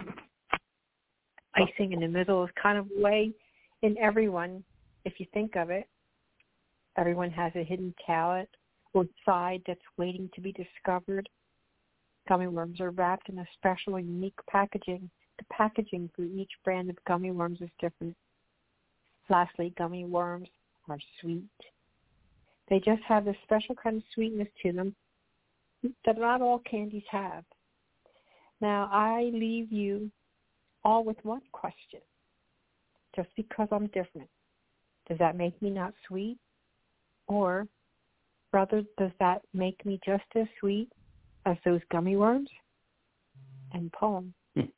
Icing in the middle is kind of a way in everyone, if you think of it. Everyone has a hidden talent or side that's waiting to be discovered. Gummy worms are wrapped in a special and unique packaging. The packaging for each brand of gummy worms is different. Lastly, gummy worms are sweet. They just have this special kind of sweetness to them that not all candies have. Now, I leave you all with one question. Just because I'm different, does that make me not sweet? Or, rather, does that make me just as sweet as those gummy worms? And poem.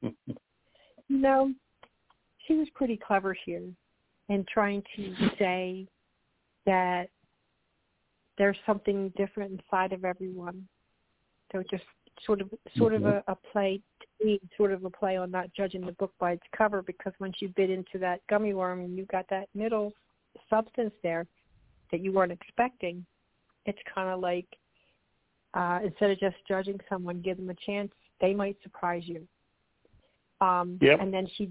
No, she was pretty clever here in trying to say that there's something different inside of everyone. So just sort of a play, to me, sort of a play on not judging the book by its cover, because once you bit into that gummy worm and you got that middle substance there that you weren't expecting, it's kind of like instead of just judging someone, give them a chance. They might surprise you. Yep. And then she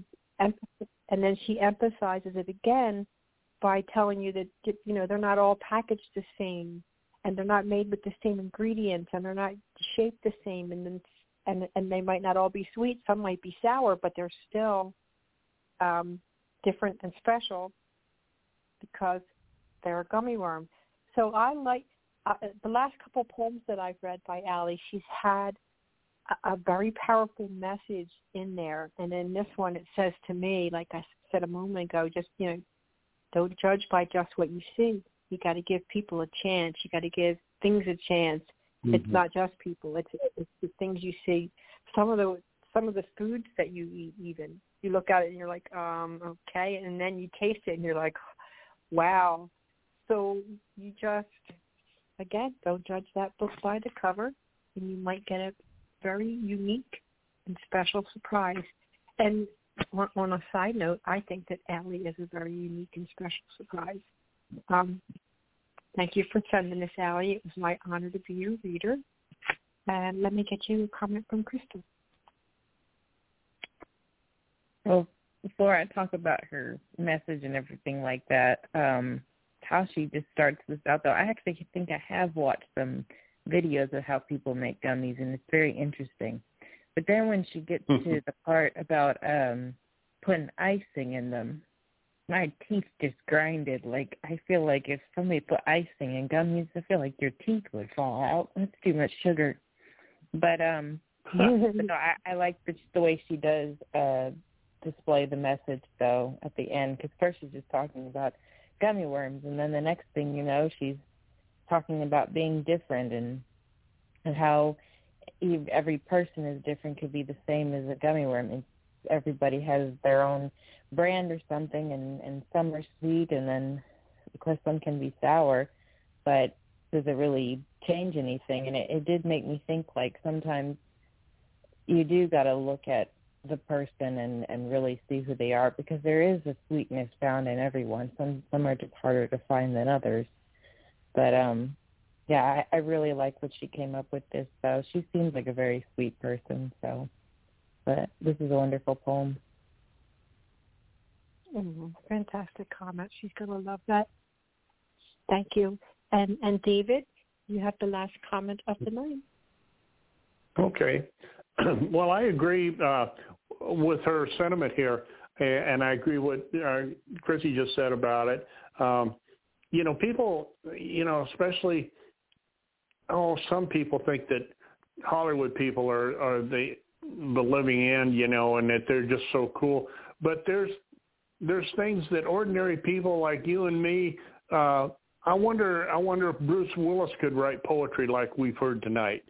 emphasizes it again by telling you that, you know, they're not all packaged the same, and they're not made with the same ingredients, and they're not shaped the same, and they might not all be sweet. Some might be sour, but they're still different and special because they're a gummy worm. So I like the last couple poems that I've read by Allie. She's had a very powerful message in there, and in this one it says to me, like I said a moment ago, just, you know, don't judge by just what you see. You got to give people a chance. You got to give things a chance. Mm-hmm. It's not just people. It's the things you see. Some of the foods that you eat, even you look at it and you're like, okay, and then you taste it and you're like, wow. So you just, again, don't judge that book by the cover, and you might get a very unique and special surprise. And on a side note, I think that Allie is a very unique and special surprise. Thank you for sending this, Allie. It was my honor to be your reader. And let me get you a comment from Crystal. Well, before I talk about her message and everything like that, how she just starts this out, though, I actually think I have watched some videos of how people make gummies, and it's very interesting. But then when she gets to the part about putting icing in them, my teeth just grinded. Like, I feel like if somebody put icing in gummies, I feel like your teeth would fall out. That's too much sugar. But no, I like the way she does display the message, though, at the end, because first she's just talking about gummy worms, and then the next thing you know, she's talking about being different and how every person is different could be the same as a gummy worm. Everybody has their own brand or something, and some are sweet, and then, of course, some can be sour, but does it really change anything? And it did make me think, like, sometimes you do got to look at the person and really see who they are, because there is a sweetness found in everyone. Some are just harder to find than others. But, yeah, I really like what she came up with this, so she seems like a very sweet person, so. But this is a wonderful poem. Fantastic comment. She's going to love that. Thank you. And David, you have the last comment of the night. Okay. Well, I agree with her sentiment here, and I agree with what Chrissy just said about it. People, especially, some people think that Hollywood people are the living end, and that they're just so cool. But there's things that ordinary people like you and me, I wonder if Bruce Willis could write poetry like we've heard tonight.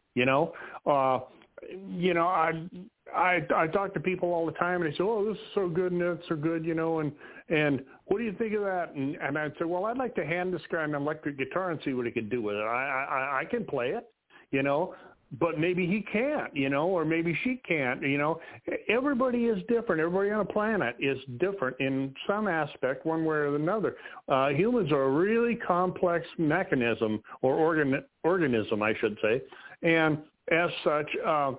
I talk to people all the time, and they say, "Oh, this is so good, and that's so good," and what do you think of that? And I'd say, "Well, I'd like to hand this guy an electric guitar and see what he could do with it. I can play it, but maybe he can't, or maybe she can't, Everybody is different. Everybody on a planet is different in some aspect, one way or another. Humans are a really complex mechanism or organism, I should say. And as such,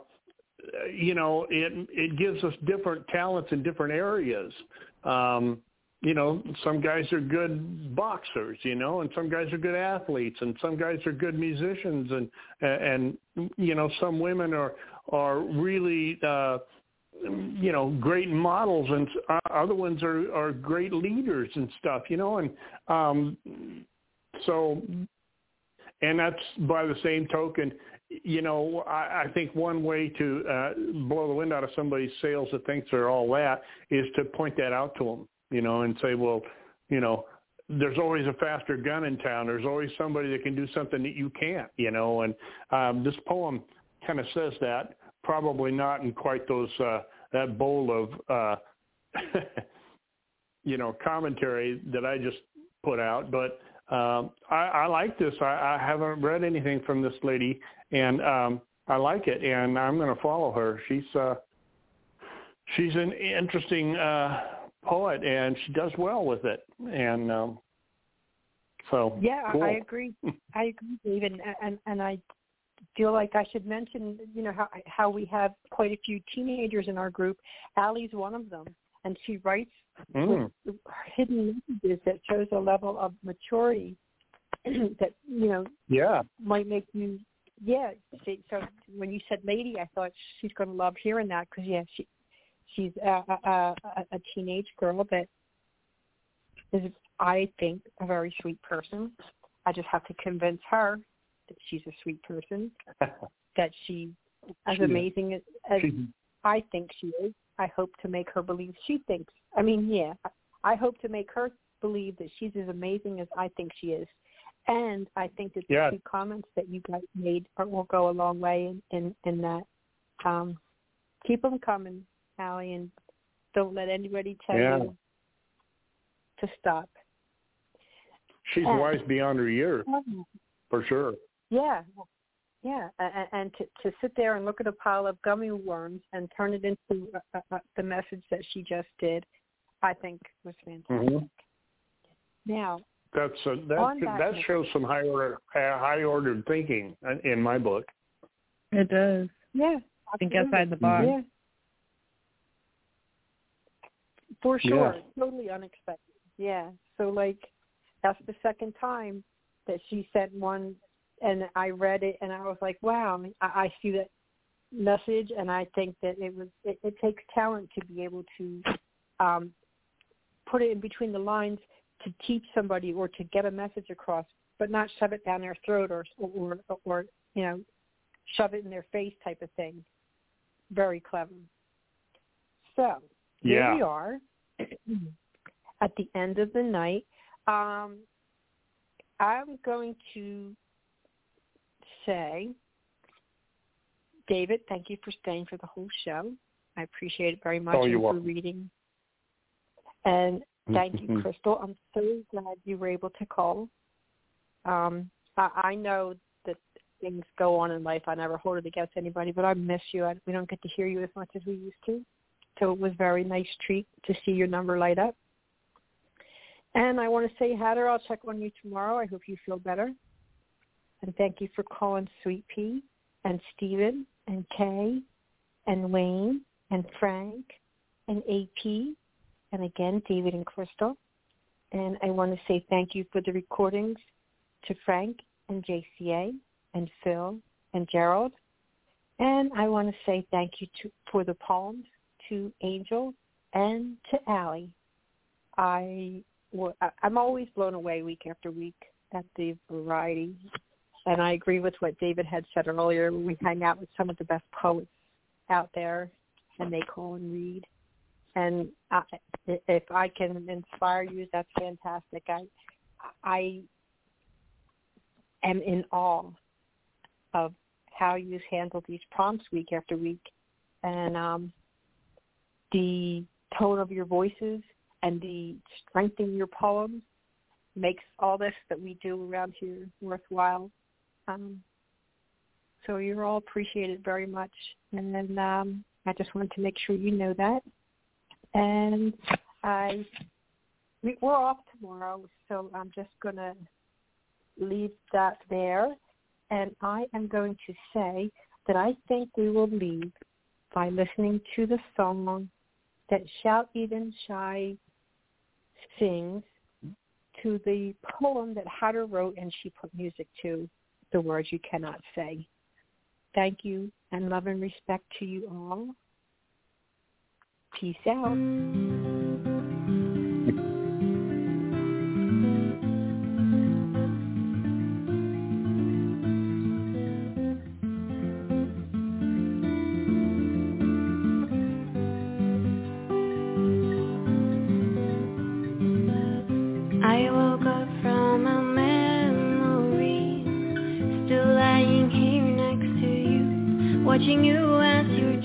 it gives us different talents in different areas. Some guys are good boxers, and some guys are good athletes, and some guys are good musicians, and some women are really, great models, and other ones are great leaders and stuff, and that's by the same token. I think one way to blow the wind out of somebody's sails that thinks they're all that is to point that out to them. And say, well, there's always a faster gun in town. There's always somebody that can do something that you can't, and this poem kind of says that, probably not in quite those, that bowl of, commentary that I just put out, but I like this. I haven't read anything from this lady, and I like it, and I'm going to follow her. She's an interesting poet, and she does well with it, and so yeah, cool. I agree, David, and I feel like I should mention, how we have quite a few teenagers in our group. Allie's one of them, and she writes with hidden messages that shows a level of maturity that might make you so when you said lady, I thought she's going to love hearing that, because she's a teenage girl that is, I think, a very sweet person. I just have to convince her that she's a sweet person, that she's as amazing as I think she is. I hope to make her believe she thinks. I hope to make her believe that she's as amazing as I think she is. And I think that the two comments that you guys made will go a long way in that. Keep them coming, Allie, and don't let anybody tell you to stop. She's wise beyond her years, for sure. Yeah, and to sit there and look at a pile of gummy worms and turn it into the message that she just did, I think was fantastic. Mm-hmm. Now, that shows some high ordered thinking in my book. It does. Yeah, think outside the box. Yeah. For sure, totally unexpected. Yeah, so that's the second time that she said one, and I read it, and I was like, wow, I see that message, and I think that it takes talent to be able to put it in between the lines to teach somebody or to get a message across, but not shove it down their throat or shove it in their face type of thing. Very clever. So here we are at the end of the night. I'm going to say David, thank you for staying for the whole show. I appreciate it very much. Oh, you're for welcome. Reading. And thank you, Crystal. I'm so glad you were able to call. I know that things go on in life. I never hold it against anybody, but I miss you. We don't get to hear you as much as we used to. So it was a very nice treat to see your number light up. And I want to say, Hatter, I'll check on you tomorrow. I hope you feel better. And thank you for calling Sweet Pea and Stephen and Kay and Wayne and Frank and AP and again, David and Crystal. And I want to say thank you for the recordings to Frank and JCA and Phil and Gerald. And I want to say thank you for the poems to Angel and to Allie. I'm always blown away week after week at the variety. And I agree with what David had said earlier. We hang out with some of the best poets out there, and they call and read. And if I can inspire you, that's fantastic. I am in awe of how you handle these prompts week after week, and the tone of your voices and the strength in your poems makes all this that we do around here worthwhile. So you're all appreciated very much, and then I just wanted to make sure you know that. And we're off tomorrow, so I'm just going to leave that there. And I am going to say that I think we will leave by listening to the song that Shout Eden Shy sings to the poem that Hatter wrote and she put music to, The Words You Cannot Say. Thank you, and love and respect to you all. Peace out. I woke up from a memory, still lying here next to you, watching you as you're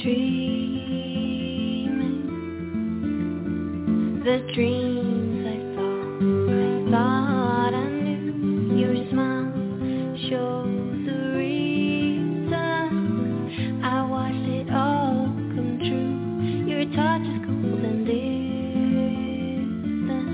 dreaming. The dreams I thought I knew. Your smile shows the reason I watched it all come true. Your touch is cold and distant,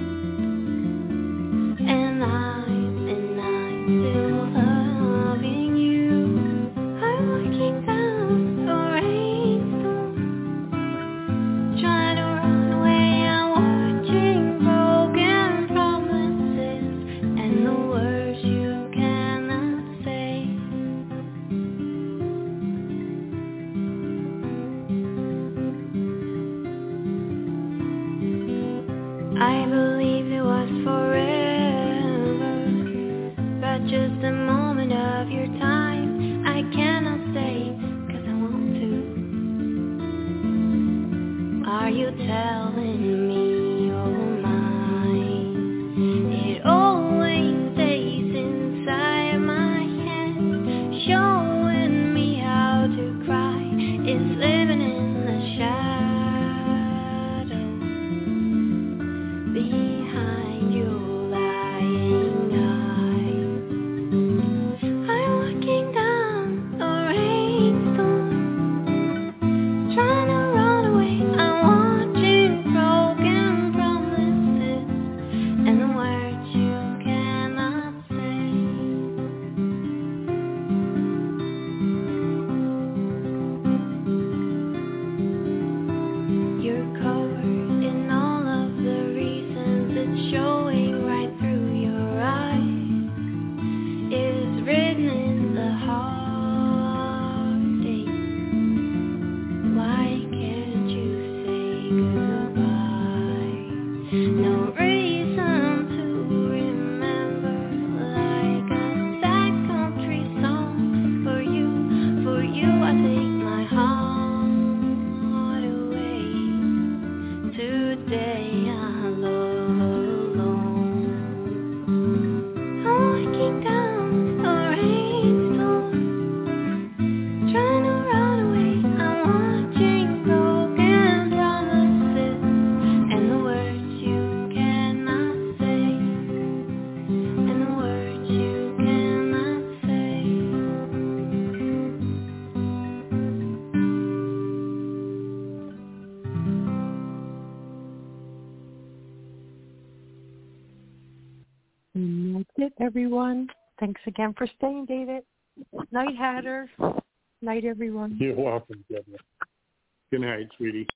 and I'm still loving you. I'm walking down a rainstorm, trying to run away. I'm watching broken promises and the words you cannot say. I believe it was forever, but just a moment of your time. I cannot stay 'cause I want to. Are you telling me you're mine? It always stays it, everyone. Thanks again for staying, David. Night, Hatter. Night, everyone. You're welcome, Deborah. Good night, sweetie.